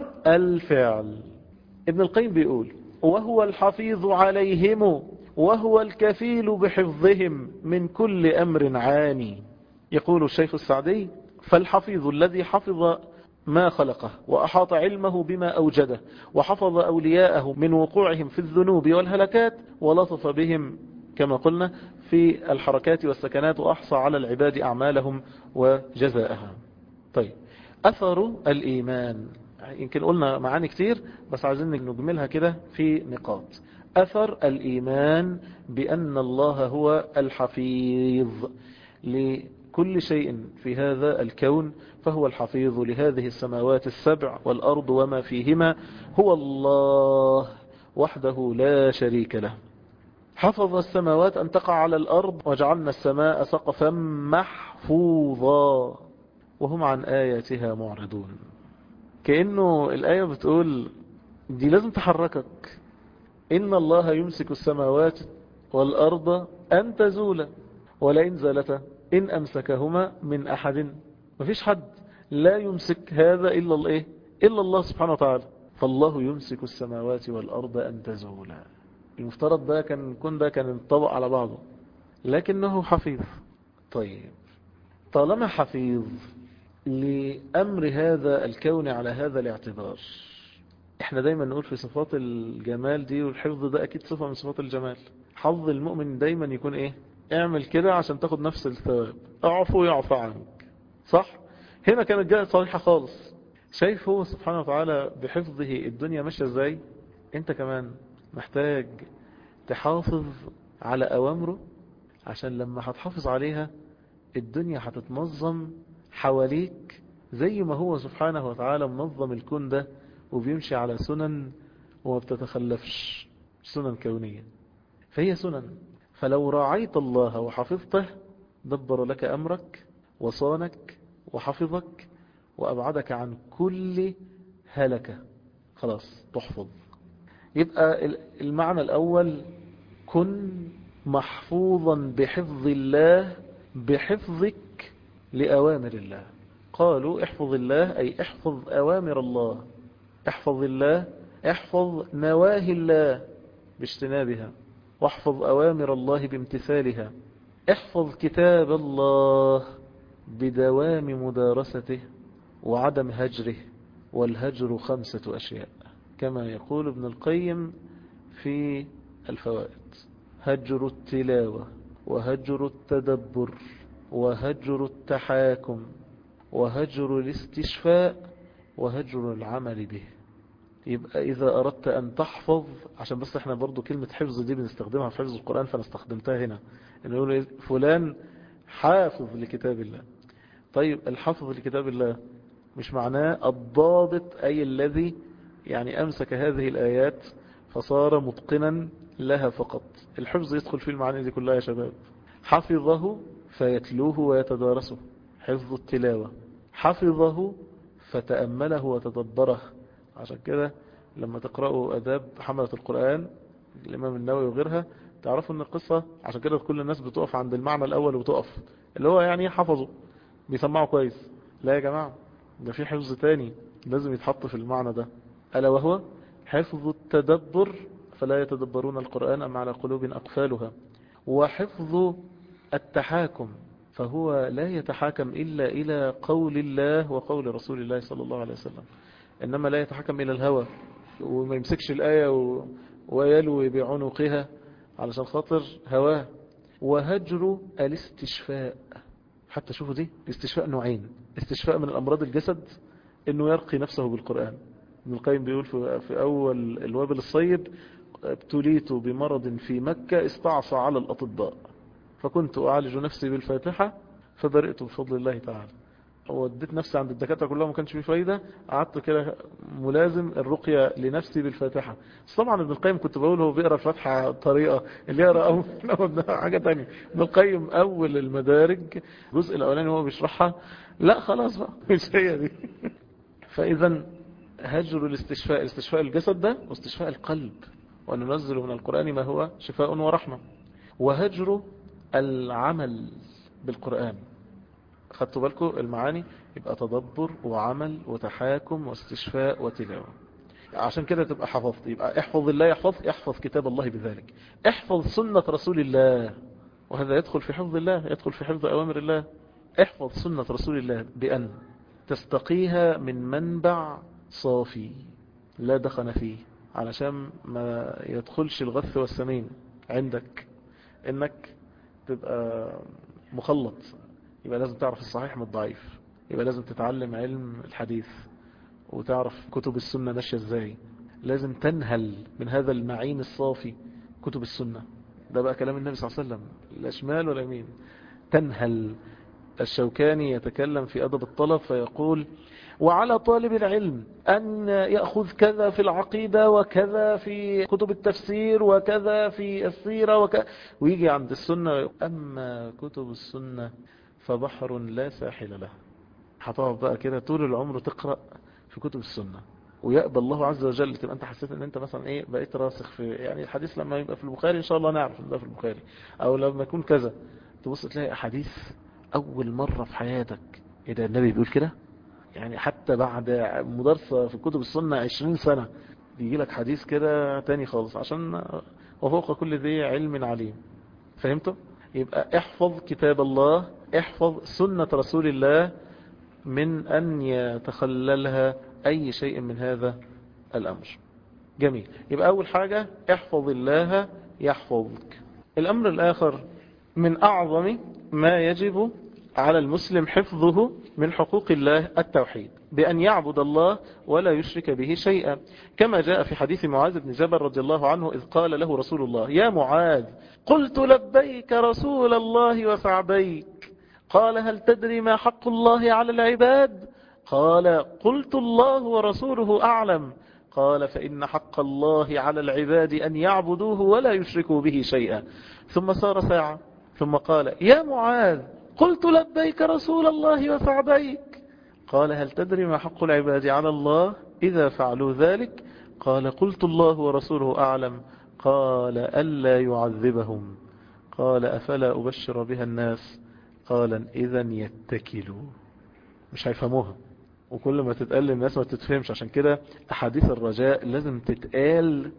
الفعل. ابن القيم بيقول وهو الحفيظ عليهم وهو الكفيل بحفظهم من كل أمر عاني. يقول الشيخ السعدي فالحفيظ الذي حفظ ما خلقه وأحاط علمه بما أوجده، وحفظ أولياءه من وقوعهم في الذنوب والهلكات، ولطف بهم كما قلنا في الحركات والسكنات، وأحصى على العباد أعمالهم وجزاءها. طيب، أثر الإيمان، يمكن قلنا معاني كتير بس عايزين نجملها كده في نقاط. أثر الإيمان بأن الله هو الحفيظ لكل شيء في هذا الكون، فهو الحفيظ لهذه السماوات السبع والأرض وما فيهما، هو الله وحده لا شريك له. حفظ السماوات أن تقع على الأرض، وجعلنا السماء سقفا محفوظا وهم عن آياتها معرضون. كأنه الآية بتقول دي لازم تحركك. إن الله يمسك السماوات والأرض أن تزولا ولئن زالتا إن أمسكهما من أحد. مفيش حد لا يمسك هذا إلا الله، إلا الله سبحانه وتعالى. فالله يمسك السماوات والأرض أن تزولا. المفترض ده كان يكون ده كان ينطبق على بعضه، لكنه حفيظ. طيب، طالما حفيظ لأمر هذا الكون على هذا الاعتبار، احنا دايما نقول في صفات الجمال دي، والحفظ ده اكيد صفة من صفات الجمال. حظ المؤمن دايما يكون ايه؟ اعمل كده عشان تاخد نفس الثواب، اعفو يعفى عنك، صح؟ هنا كانت جاء صريحة خالص. شايف هو سبحانه وتعالى بحفظه الدنيا ماشية ازاي؟ انت كمان محتاج تحافظ على اوامره، عشان لما هتحافظ عليها الدنيا هتتنظم حواليك زي ما هو سبحانه وتعالى منظم الكون ده، وبيمشي على سنن وما بتتخلفش، سنن كونية. فهي سنن، فلو راعيت الله وحفظته دبر لك أمرك وصانك وحفظك وأبعدك عن كل هلكة. خلاص تحفظ. يبقى المعنى الأول كن محفوظا بحفظ الله بحفظك لأوامر الله. قالوا احفظ الله أي احفظ أوامر الله، احفظ الله احفظ نواهي الله باجتنابها، واحفظ أوامر الله بامتثالها. احفظ كتاب الله بدوام مدارسته وعدم هجره، والهجر خمسة أشياء كما يقول ابن القيم في الفوائد: هجر التلاوة، وهجر التدبر، وهجر التحاكم، وهجر الاستشفاء، وهجر العمل به. يبقى إذا أردت أن تحفظ، عشان بس احنا برضو كلمة حفظ دي بنستخدمها في حفظ القرآن فانا استخدمتها هنا، إنه يقول فلان حافظ لكتاب الله. طيب، الحفظ لكتاب الله مش معناه الضابط، أي الذي يعني أمسك هذه الآيات فصار متقنا لها فقط. الحفظ يدخل في المعاني دي كلها يا شباب. حفظه فيتلوه ويتدارسه، حفظ التلاوة. حفظه فتأمله وتدبره. عشان كده لما تقرأوا أداب حملة القرآن الإمام النووي وغيرها تعرفوا أن القصة، عشان كده كل الناس بتقف عند المعنى الأول وتقف اللي هو يعني حفظوا بيسمعوا كويس. لا يا جماعة، ده في حفظ تاني لازم يتحط في المعنى ده، ألا وهو حفظ التدبر، فلا يتدبرون القرآن أم على قلوب أقفالها. وحفظ التحاكم، فهو لا يتحاكم إلا إلى قول الله وقول رسول الله صلى الله عليه وسلم، إنما لا يتحكم إلى الهوى وما يمسكش الآية و... ويلوي بعنقها علشان خاطر هواه. وهجر الاستشفاء، حتى شوفوا دي الاستشفاء نوعين، استشفاء من الأمراض الجسد إنه يرقي نفسه بالقرآن. ابن القيم بيقول في, في أول الوابل الصيب: ابتليت بمرض في مكة استعصى على الأطباء فكنت أعالج نفسي بالفاتحة فبرئت بفضل الله تعالى. وديت نفسي عند الدكاترة كلها ما كانش فيه فايدة، قعدت كده ملازم الرقية لنفسي بالفاتحة. بس طبعا ابن القيم كنت بقول هو بيقرأ الفاتحة طريقة اللي يقرأ أول حاجة تانية. ابن القيم أول المدارج الجزء الأولاني هو بيشرحها، لا خلاص بقى مش هي دي. فإذا هجر الاستشفاء، استشفاء الجسد ده واستشفاء القلب، وننزل من القرآن ما هو شفاء ورحمة. وهجر العمل بالقرآن، خدتوا بالكم المعاني، يبقى تدبر وعمل وتحاكم واستشفاء وتلاوة. عشان كده تبقى حفظت، يبقى احفظ الله يحفظ، احفظ كتاب الله بذلك، احفظ سنة رسول الله، وهذا يدخل في حفظ الله، يدخل في حفظ أوامر الله. احفظ سنة رسول الله بأن تستقيها من منبع صافي لا دخن فيه، علشان ما يدخلش الغث والسمين عندك، انك تبقى مخلط. يبقى لازم تعرف الصحيح من الضعيف، يبقى لازم تتعلم علم الحديث وتعرف كتب السنة ماشية ازاي، لازم تنهل من هذا المعين الصافي كتب السنة. ده بقى كلام النبي صلى الله عليه وسلم، لا شمال ولا يمين، تنهل. الشوكاني يتكلم في أدب الطلب فيقول: وعلى طالب العلم أن يأخذ كذا في العقيدة وكذا في كتب التفسير وكذا في السيرة وك... ويجي عند السنة، أما كتب السنة فبحر لا ساحل له. هتقعد بقى كده طول العمر تقرأ في كتب السنة، ويقبل الله عز وجل تبقى انت حسيت ان انت مثلا ايه بقيت راسخ في، يعني الحديث لما يبقى في البخاري ان شاء الله نعرف ان ده في البخاري، او لما يكون كذا تبص تلاقي احاديث اول مرة في حياتك ايه ده النبي بيقول كده، يعني حتى بعد مدرسة في كتب السنة عشرين سنة بيجي لك حديث كده تاني خالص، عشان وفوق كل ذي علم عليم. فهمتوا؟ يبقى احفظ كتاب الله، احفظ سنة رسول الله من أن يتخللها أي شيء من هذا الأمر. جميل. يبقى أول حاجة احفظ الله يحفظك. الأمر الآخر من أعظم ما يجب على المسلم حفظه من حقوق الله التوحيد، بأن يعبد الله ولا يشرك به شيئا، كما جاء في حديث معاذ بن جبل رضي الله عنه إذ قال له رسول الله: يا معاذ، قلت لبيك رسول الله وسعديك، قال هل تدري ما حق الله على العباد؟ قال قلت الله ورسوله أعلم. قال فإن حق الله على العباد أن يعبدوه ولا يشركوا به شيئا. ثم سار ساعة ثم قال: يا معاذ، قلت لبيك رسول الله وسعديك، قال هل تدري ما حق العباد على الله إذا فعلوا ذلك؟ قال قلت الله ورسوله أعلم. قال ألا يعذبهم. قال أفلا أبشر بها الناس؟ قال إذا يتكلوا. مش هيفهموها، وكل ما تتقال للناس ما تتفهمش. عشان كده أحاديث الرجاء لازم تتقال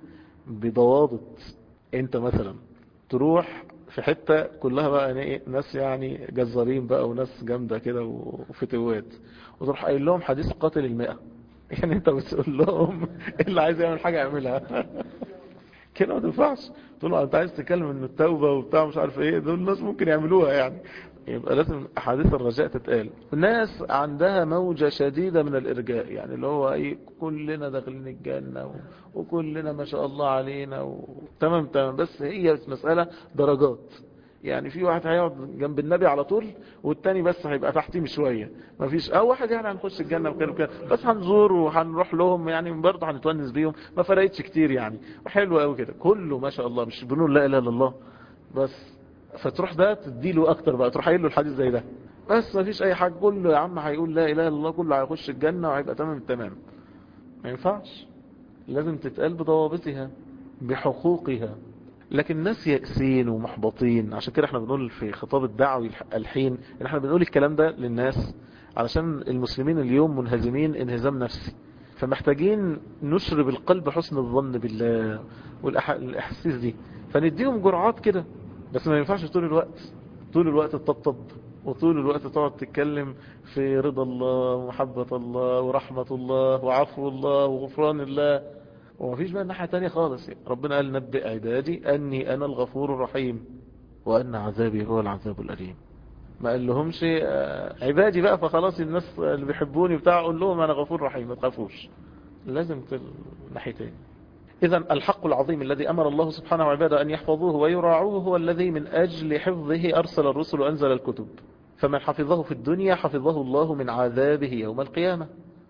بضوابط. انت مثلا تروح في حتة كلها بقى ناس يعني جزارين بقى وناس جامدة كده وفتوات، وتروح قايل لهم حديث قاتل المئة، يعني انت بتقول لهم اللي عايز يعمل حاجة يعملها كده ما تنفعش. تقول له انت عايز تتكلم ان التوبة وبتاع مش عارف ايه، دول الناس ممكن يعملوها يعني. يبقى لازم احاديث الرجاء تتقال. الناس عندها موجة شديدة من الارجاء، يعني اللي هو ايه كلنا داخلين الجنة وكلنا ما شاء الله علينا و... تمام تمام، بس هي مسألة درجات. يعني في واحد هيقعد جنب النبي على طول والتاني بس هيبقى تحتيه شويه، مفيش او واحد يعني هنخش الجنه بخير وكده، بس هنزور وهنروح لهم يعني برضه هنتونس بيهم، ما فرقتش كتير يعني، وحلو قوي كده كله ما شاء الله، مش بنقول لا اله الا الله بس. فتروح ده تديله اكتر بقى، تروح قايل له الحديث زي ده، بس مفيش اي حاجه، كله يا عم هيقول لا اله الا الله، كله هيخش الجنه وهيبقى تمام التمام. ما ينفعش، لازم تتقال بضوابطها بحقوقها. لكن الناس يأسين ومحبطين، عشان كده احنا بنقول في خطاب الدعوي الحين ان احنا بنقول الكلام ده للناس علشان المسلمين اليوم منهزمين انهزام نفسي، فمحتاجين نشرب القلب حسن الظن بالله والاحاسيس دي، فنديهم جرعات كده، بس ما ينفعش طول الوقت طول الوقت تطبطب وطول الوقت تقعد تتكلم في رضا الله ومحبة الله ورحمة الله وعفو الله وغفران الله، ومفيش بقى الناحية تانية خالص. يعني ربنا قال نبئ عبادي أني أنا الغفور الرحيم وأن عذابي هو العذاب الأليم. ما قال لهمش عبادي بقى فخلاص الناس اللي بيحبوني بتاع أقول لهم أنا غفور رحيم، ما تخافوش، لازم الناحيتين. إذا الحق العظيم الذي أمر الله سبحانه وعباده أن يحفظوه ويراعوه هو الذي من أجل حفظه أرسل الرسل وأنزل الكتب، فمن حفظه في الدنيا حفظه الله من عذابه يوم القيامة.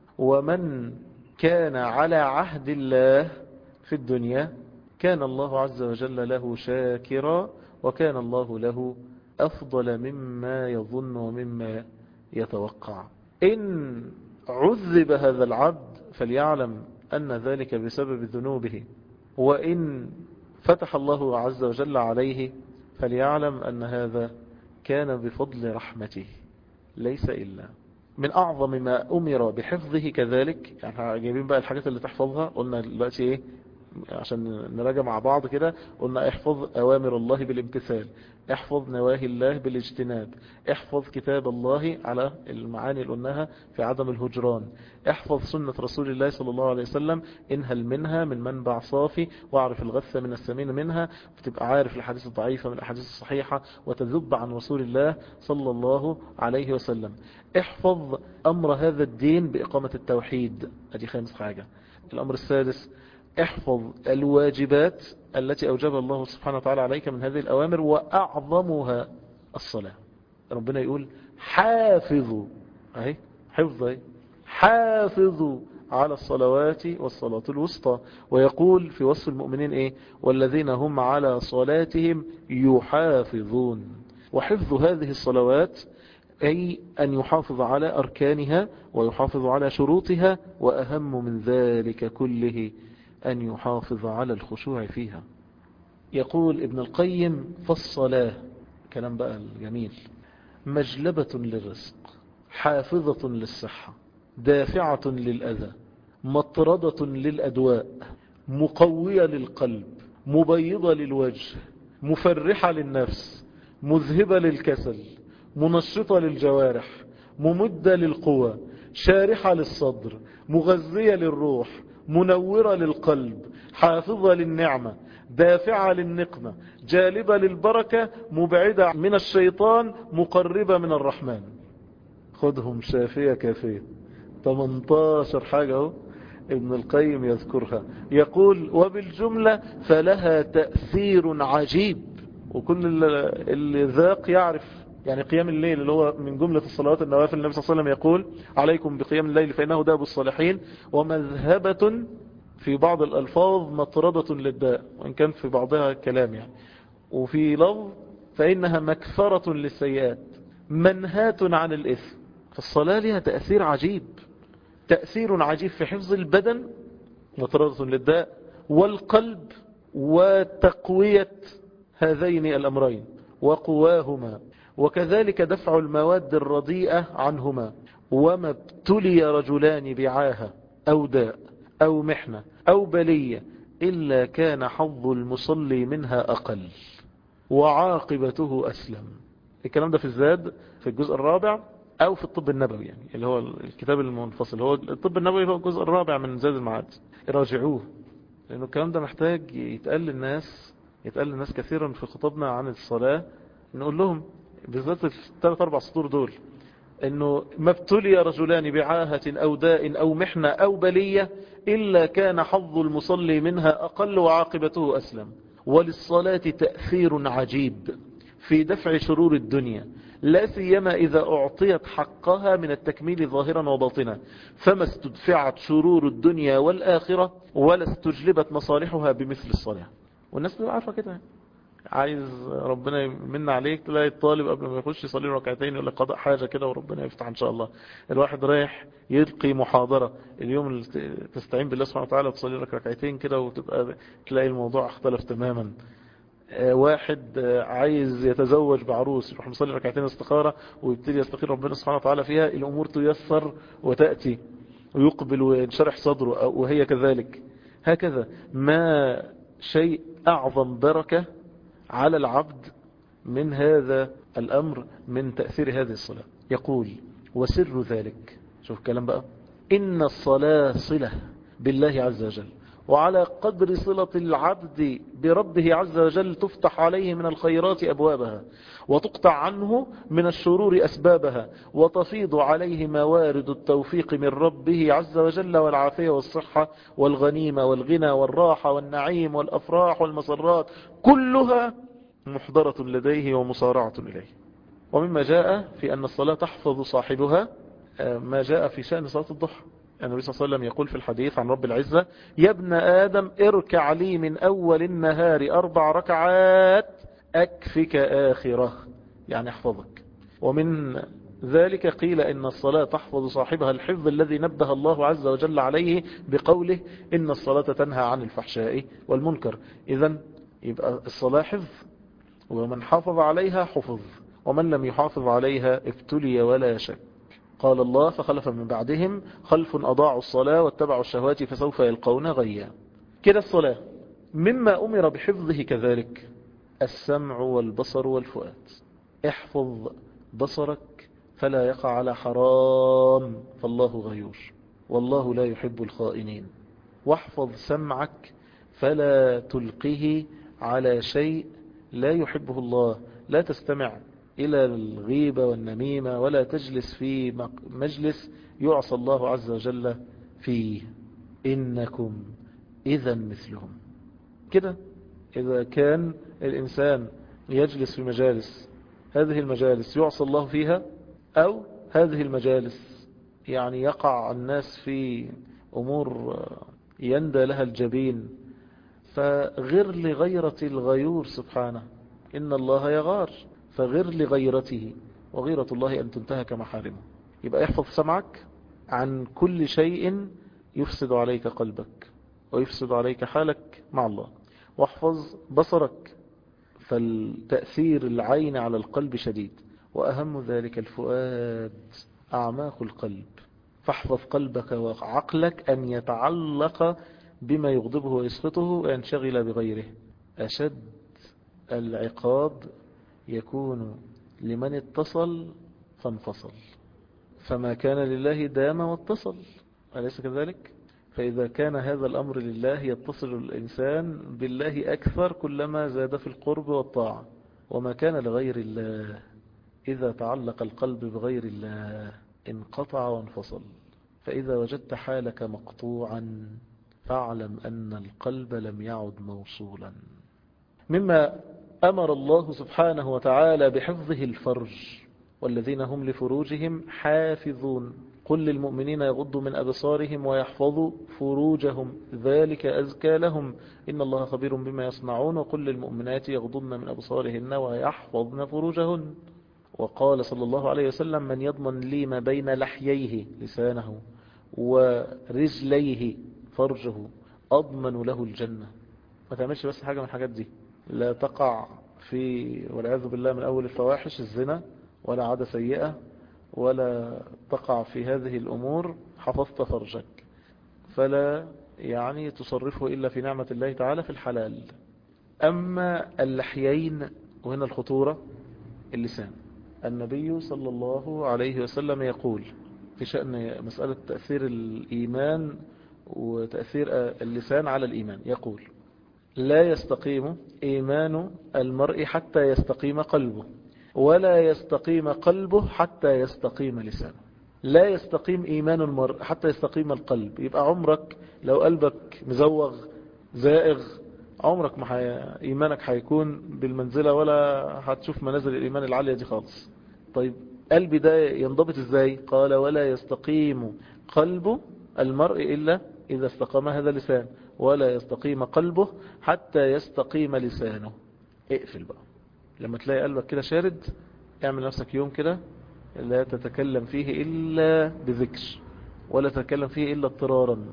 ومن كان على عهد الله في الدنيا كان الله عز وجل له شاكرا، وكان الله له أفضل مما يظن ومما يتوقع. إن عذب هذا العبد فليعلم أن ذلك بسبب ذنوبه، وإن فتح الله عز وجل عليه فليعلم أن هذا كان بفضل رحمته ليس إلا. من أعظم ما أمر بحفظه كذلك، يعني جايبين بقى الحاجات اللي تحفظها، قلنا دلوقتي إيه عشان نراجع مع بعض كده، قلنا احفظ أوامر الله بالامتثال، احفظ نواهي الله بالاجتناب، احفظ كتاب الله على المعاني اللي قلناها في عدم الهجران، احفظ سنة رسول الله صلى الله عليه وسلم، انهل منها من منبع صافي، واعرف الغث من السمين منها، وتبقى عارف الحديث الضعيفة من الحديث الصحيحة، وتذب عن رسول الله صلى الله عليه وسلم. احفظ أمر هذا الدين بإقامة التوحيد، ادي خامس حاجة. الأمر السادس احفظ الواجبات التي أوجبها الله سبحانه وتعالى عليك من هذه الأوامر، وأعظمها الصلاة. ربنا يقول حافظوا، اهي حفظ اهي، حافظوا على الصلوات والصلاة الوسطى، ويقول في وصف المؤمنين ايه؟ والذين هم على صلاتهم يحافظون. وحفظ هذه الصلوات أي أن يحافظ على أركانها ويحافظ على شروطها، وأهم من ذلك كله أن يحافظ على الخشوع فيها. يقول ابن القيم فالصلاة، كلام بقى الجميل، مجلبة للرزق، حافظة للصحة، دافعة للأذى، مطردة للأدواء، مقوية للقلب، مبيضة للوجه، مفرحة للنفس، مذهبة للكسل، منشطة للجوارح، ممدة للقوى، شارحة للصدر، مغذية للروح، منورة للقلب، حافظة للنعمة، دافعة للنقمة، جالبة للبركة، مبعدة من الشيطان، مقربة من الرحمن. خدهم شافية كافية، ثمانية عشر حاجة اهو ابن القيم يذكرها. يقول وبالجملة فلها تأثير عجيب، وكل اللي ذاق يعرف يعني قيام الليل اللي هو من جملة الصلوات النوافل. النبي صلى الله عليه وسلم يقول عليكم بقيام الليل فإنه داب الصالحين، ومذهبة في بعض الألفاظ مطردة للداء، وإن كان في بعضها كلام يعني، وفي لفظ فإنها مكفرة للسيئات، منهاة عن الإثم. فالصلاة لها تأثير عجيب، تأثير عجيب في حفظ البدن مطردة للداء والقلب، وتقوية هذين الأمرين وقواهما، وكذلك دفع المواد الرديئة عنهما. وما ابتلي رجلان بعاهة أو داء أو محنة أو بلية إلا كان حظ المصلي منها أقل وعاقبته أسلم. الكلام ده في الزاد في الجزء الرابع أو في الطب النبوي، يعني اللي هو الكتاب المنفصل، هو الطب النبوي هو الجزء الرابع من زاد المعاد، راجعوه، لأنه الكلام ده محتاج يتقال للناس، يتقال للناس كثيرا في خطبنا عن الصلاة، نقول لهم بالذات الثلاث أربع سطور دول انه ما ابتلي رجلان بعاهة او داء او محنة او بلية الا كان حظ المصلي منها اقل وعاقبته اسلم. وللصلاة تأثير عجيب في دفع شرور الدنيا، لا سيما إذا أعطيت حقها من التكميل ظاهرا وباطنا، فما استدفعت شرور الدنيا والآخرة ولا استجلبت مصالحها بمثل الصلاة. والناس تبقى عارفة كده، عايز ربنا يمن عليك تلاقي الطالب قبل ما يخش يصلي ركعتين يقول لك قضاء حاجة كده وربنا يفتح ان شاء الله. الواحد رايح يلقي محاضرة اليوم اللي تستعين بالله سبحانه وتعالى وتصلي لك ركعتين كده وتبقى تلاقي الموضوع اختلف تماما. واحد عايز يتزوج بعروس يروح مصلي ركعتين استخارة ويبتدي يستخير ربنا سبحانه وتعالى فيها، الامور تيسر وتأتي ويقبل وينشرح صدره وهي كذلك. هكذا ما شيء اعظم بركة على العبد من هذا الأمر من تأثير هذه الصلاة. يقول وسر ذلك، شوف الكلام بقى، إن الصلاة صلة بالله عز وجل، وعلى قدر صلة العبد بربه عز وجل تفتح عليه من الخيرات أبوابها، وتقطع عنه من الشرور أسبابها، وتفيض عليه موارد التوفيق من ربه عز وجل والعافية والصحة والغنيمة والغنى والراحة والنعيم والأفراح والمسرات كلها محضرة لديه ومصارعة إليه. ومما جاء في أن الصلاة تحفظ صاحبها ما جاء في شأن صلاة الضحى. النبي صلى الله عليه وسلم يقول في الحديث عن رب العزة: يا ابن آدم اركع لي من أول النهار أربع ركعات أكفك آخرة، يعني احفظك. ومن ذلك قيل إن الصلاة تحفظ صاحبها الحفظ الذي نبه الله عز وجل عليه بقوله: إن الصلاة تنهى عن الفحشاء والمنكر. إذن يبقى الصلاة حفظ، ومن حافظ عليها حفظ، ومن لم يحافظ عليها ابتلي ولا شك. قال الله: فخلف من بعدهم خلف أضاعوا الصلاة واتبعوا الشهوات فسوف يلقون غيا. كده الصلاة مما أمر بحفظه كذلك السمع والبصر والفؤاد. احفظ بصرك فلا يقع على حرام فالله غيور والله لا يحب الخائنين. واحفظ سمعك فلا تلقه على شيء لا يحبه الله، لا تستمع إلى الغيبة والنميمة، ولا تجلس في مجلس يعصى الله عز وجل فيه، إنكم إذا مثلهم. كده إذا كان الإنسان يجلس في مجالس، هذه المجالس يعصى الله فيها، أو هذه المجالس يعني يقع الناس في أمور يندى لها الجبين، فغير لغيرة الغيور سبحانه، إن الله يغار، فغير لغيرته، وغيرة الله أن تنتهك محارمه. يبقى يحفظ سمعك عن كل شيء يفسد عليك قلبك ويفسد عليك حالك مع الله. واحفظ بصرك، فالتأثير العين على القلب شديد، وأهم ذلك الفؤاد، أعماق القلب. فاحفظ قلبك وعقلك أن يتعلق بما يغضبه ويسخطه وينشغل بغيره. أشد العقاب يكون لمن اتصل فانفصل، فما كان لله دام واتصل، أليس كذلك؟ فإذا كان هذا الأمر لله يتصل الإنسان بالله أكثر كلما زاد في القرب والطاعة، وما كان لغير الله إذا تعلق القلب بغير الله انقطع وانفصل. فإذا وجدت حالك مقطوعا فاعلم أن القلب لم يعد موصولا. مما أمر الله سبحانه وتعالى بحفظه الفرج: والذين هم لفروجهم حافظون، قل للمؤمنين يغضوا من أبصارهم ويحفظوا فروجهم ذلك أزكى لهم إن الله خبير بما يصنعون، وقل للمؤمنات يغضن من أبصارهن ويحفظن فروجهن. وقال صلى الله عليه وسلم: من يضمن لي ما بين لحييه لسانه ورجليه فرجه أضمن له الجنة. ما تعملش بس حاجة من الحاجات دي، لا تقع في والعياذ بالله من أول الفواحش الزنا، ولا عادة سيئة، ولا تقع في هذه الأمور. حفظت فرجك فلا يعني تصرفه إلا في نعمة الله تعالى في الحلال. أما اللحيين، وهنا الخطورة، اللسان. النبي صلى الله عليه وسلم يقول في شأن مسألة تأثير الإيمان وتأثير اللسان على الإيمان، يقول: لا يستقيم إيمان المرء حتى يستقيم قلبه، ولا يستقيم قلبه حتى يستقيم لسانه. لا يستقيم إيمان المرء حتى يستقيم القلب. يبقى عمرك لو قلبك مزوغ زائغ، عمرك ما حي... إيمانك هيكون بالمنزلة ولا هتشوف منازل الإيمان العالية دي خالص. طيب قلبي ده ينضبط إزاي؟ قال ولا يستقيم قلب المرء إلا إذا استقام هذا لسان، ولا يستقيم قلبه حتى يستقيم لسانه. اقفل بقى لما تلاقي قلبك كده شارد، اعمل نفسك يوم كده لا تتكلم فيه إلا بذكر، ولا تتكلم فيه إلا اضطرارا،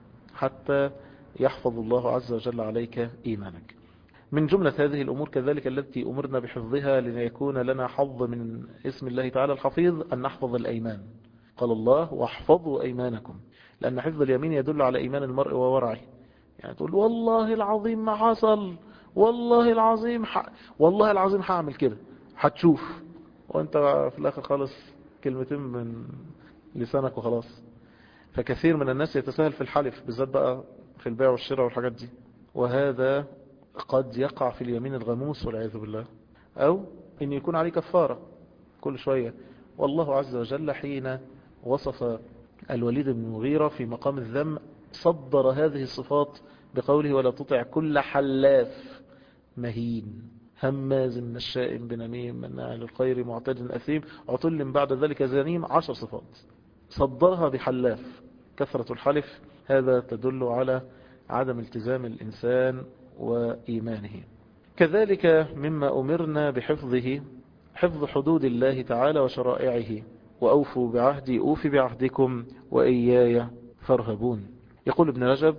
حتى يحفظ الله عز وجل عليك إيمانك. من جملة هذه الأمور كذلك التي أمرنا بحفظها ليكون لنا حظ من اسم الله تعالى الحفيظ، أن نحفظ الأيمان. قال الله واحفظوا أيمانكم، لأن حفظ اليمين يدل على إيمان المرء وورعه. يعني تقول والله العظيم ما حصل، والله العظيم ح... والله العظيم هعمل كده، هتشوف، وانت في الآخر خالص كلمتين من لسانك وخلاص. فكثير من الناس يتساهل في الحلف، بالذات بقى في البيع والشراء والحاجات دي، وهذا قد يقع في اليمين الغموس والعياذ بالله، أو إن يكون عليه كفارة كل شوية. والله عز وجل حين وصف الوليد بن المغيرة في مقام الذم صدر هذه الصفات بقوله ولا تطع كل حلاف مهين هماز مشاء بنميم مناع للخير معتد أثيم عتل بعد ذلك زنيم. عشر صفات صدرها بحلاف. كثرة الحلف هذا تدل على عدم التزام الإنسان وإيمانه. كذلك مما أمرنا بحفظه حفظ حدود الله تعالى وشرائعه، وأوفوا بعهدي أوف بعهدكم وإياي فارهبون. يقول ابن رجب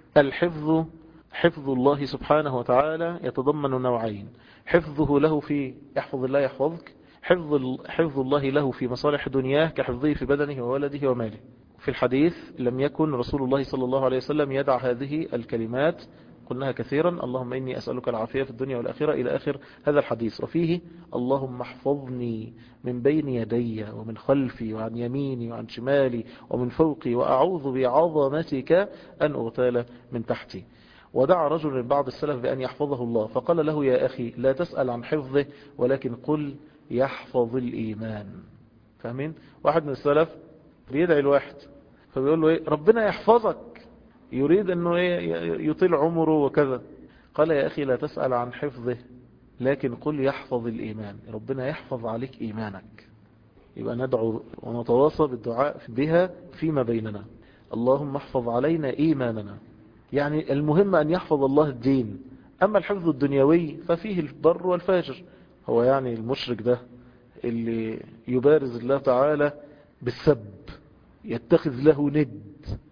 الحفظ حفظ الله سبحانه وتعالى يتضمن نوعين: حفظه له في يحفظ الله يحفظك، حفظ حفظ الله له في مصالح دنياه كحفظه في بدنه وولده وماله. في الحديث لم يكن رسول الله صلى الله عليه وسلم يدع هذه الكلمات، قلناها كثيرا: اللهم إني أسألك العافية في الدنيا والآخرة إلى آخر هذا الحديث. وفيه اللهم احفظني من بين يدي ومن خلفي وعن يميني وعن شمالي ومن فوقي وأعوذ بعظمتك أن أغتال من تحتي. ودعا رجل من بعض السلف بأن يحفظه الله، فقال له يا أخي لا تسأل عن حفظه ولكن قل يحفظ الإيمان. فاهمين؟ واحد من السلف بيدعي الواحد فبيقول له إيه؟ ربنا يحفظك، يريد أنه إيه؟ يطيل عمره وكذا. قال يا أخي لا تسأل عن حفظه لكن قل يحفظ الإيمان، ربنا يحفظ عليك إيمانك. يبقى ندعو ونتواصى بالدعاء بها فيما بيننا. اللهم احفظ علينا إيماننا، يعني المهم أن يحفظ الله الدين. أما الحفظ الدنيوي ففيه البر والفاجر. هو يعني المشرك ده اللي يبارز الله تعالى بالسب يتخذ له ند،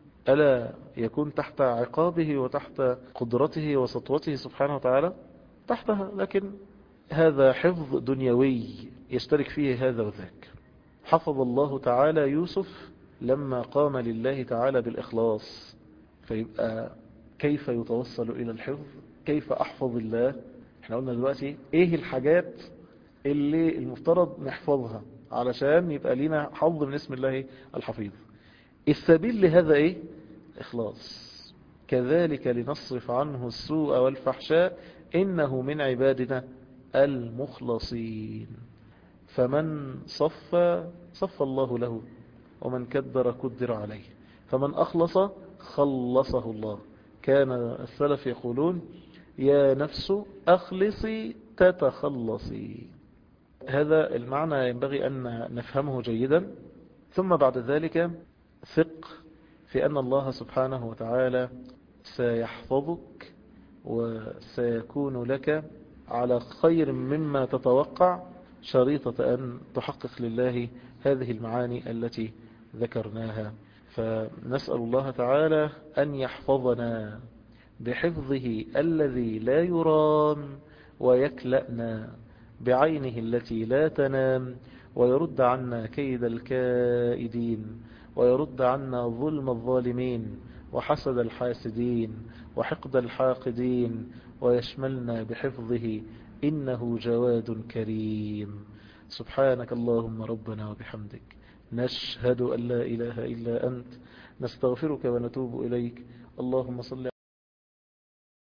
ألا يكون تحت عقابه وتحت قدرته وسطوته سبحانه وتعالى؟ تحتها. لكن هذا حفظ دنيوي يشترك فيه هذا وذاك. حفظ الله تعالى يوسف لما قام لله تعالى بالإخلاص. فيبقى كيف يتوصل إلى الحفظ؟ كيف أحفظ الله؟ احنا قلنا دلوقتي ايه الحاجات اللي المفترض نحفظها علشان يبقى لنا حظ من اسم الله الحفيظ. السبيل لهذا ايه؟ إخلاص. كذلك لنصرف عنه السوء والفحشاء إنه من عبادنا المخلصين. فمن صفى صفى الله له، ومن كدر كدر عليه، فمن أخلص خلصه الله. كان السلف يقولون يا نفس أخلصي تتخلصي. هذا المعنى ينبغي أن نفهمه جيدا. ثم بعد ذلك ثق في أن الله سبحانه وتعالى سيحفظك وسيكون لك على خير مما تتوقع، شريطة أن تحقق لله هذه المعاني التي ذكرناها. فنسأل الله تعالى أن يحفظنا بحفظه الذي لا يرام، ويكلأنا بعينه التي لا تنام، ويرد عنا كيد الكائدين، ويرد عنا ظلم الظالمين وحسد الحاسدين وحقد الحاقدين، ويشملنا بحفظه إنه جواد كريم. سبحانك اللهم ربنا وبحمدك، نشهد أن لا إله إلا أنت، نستغفرك ونتوب إليك. اللهم صل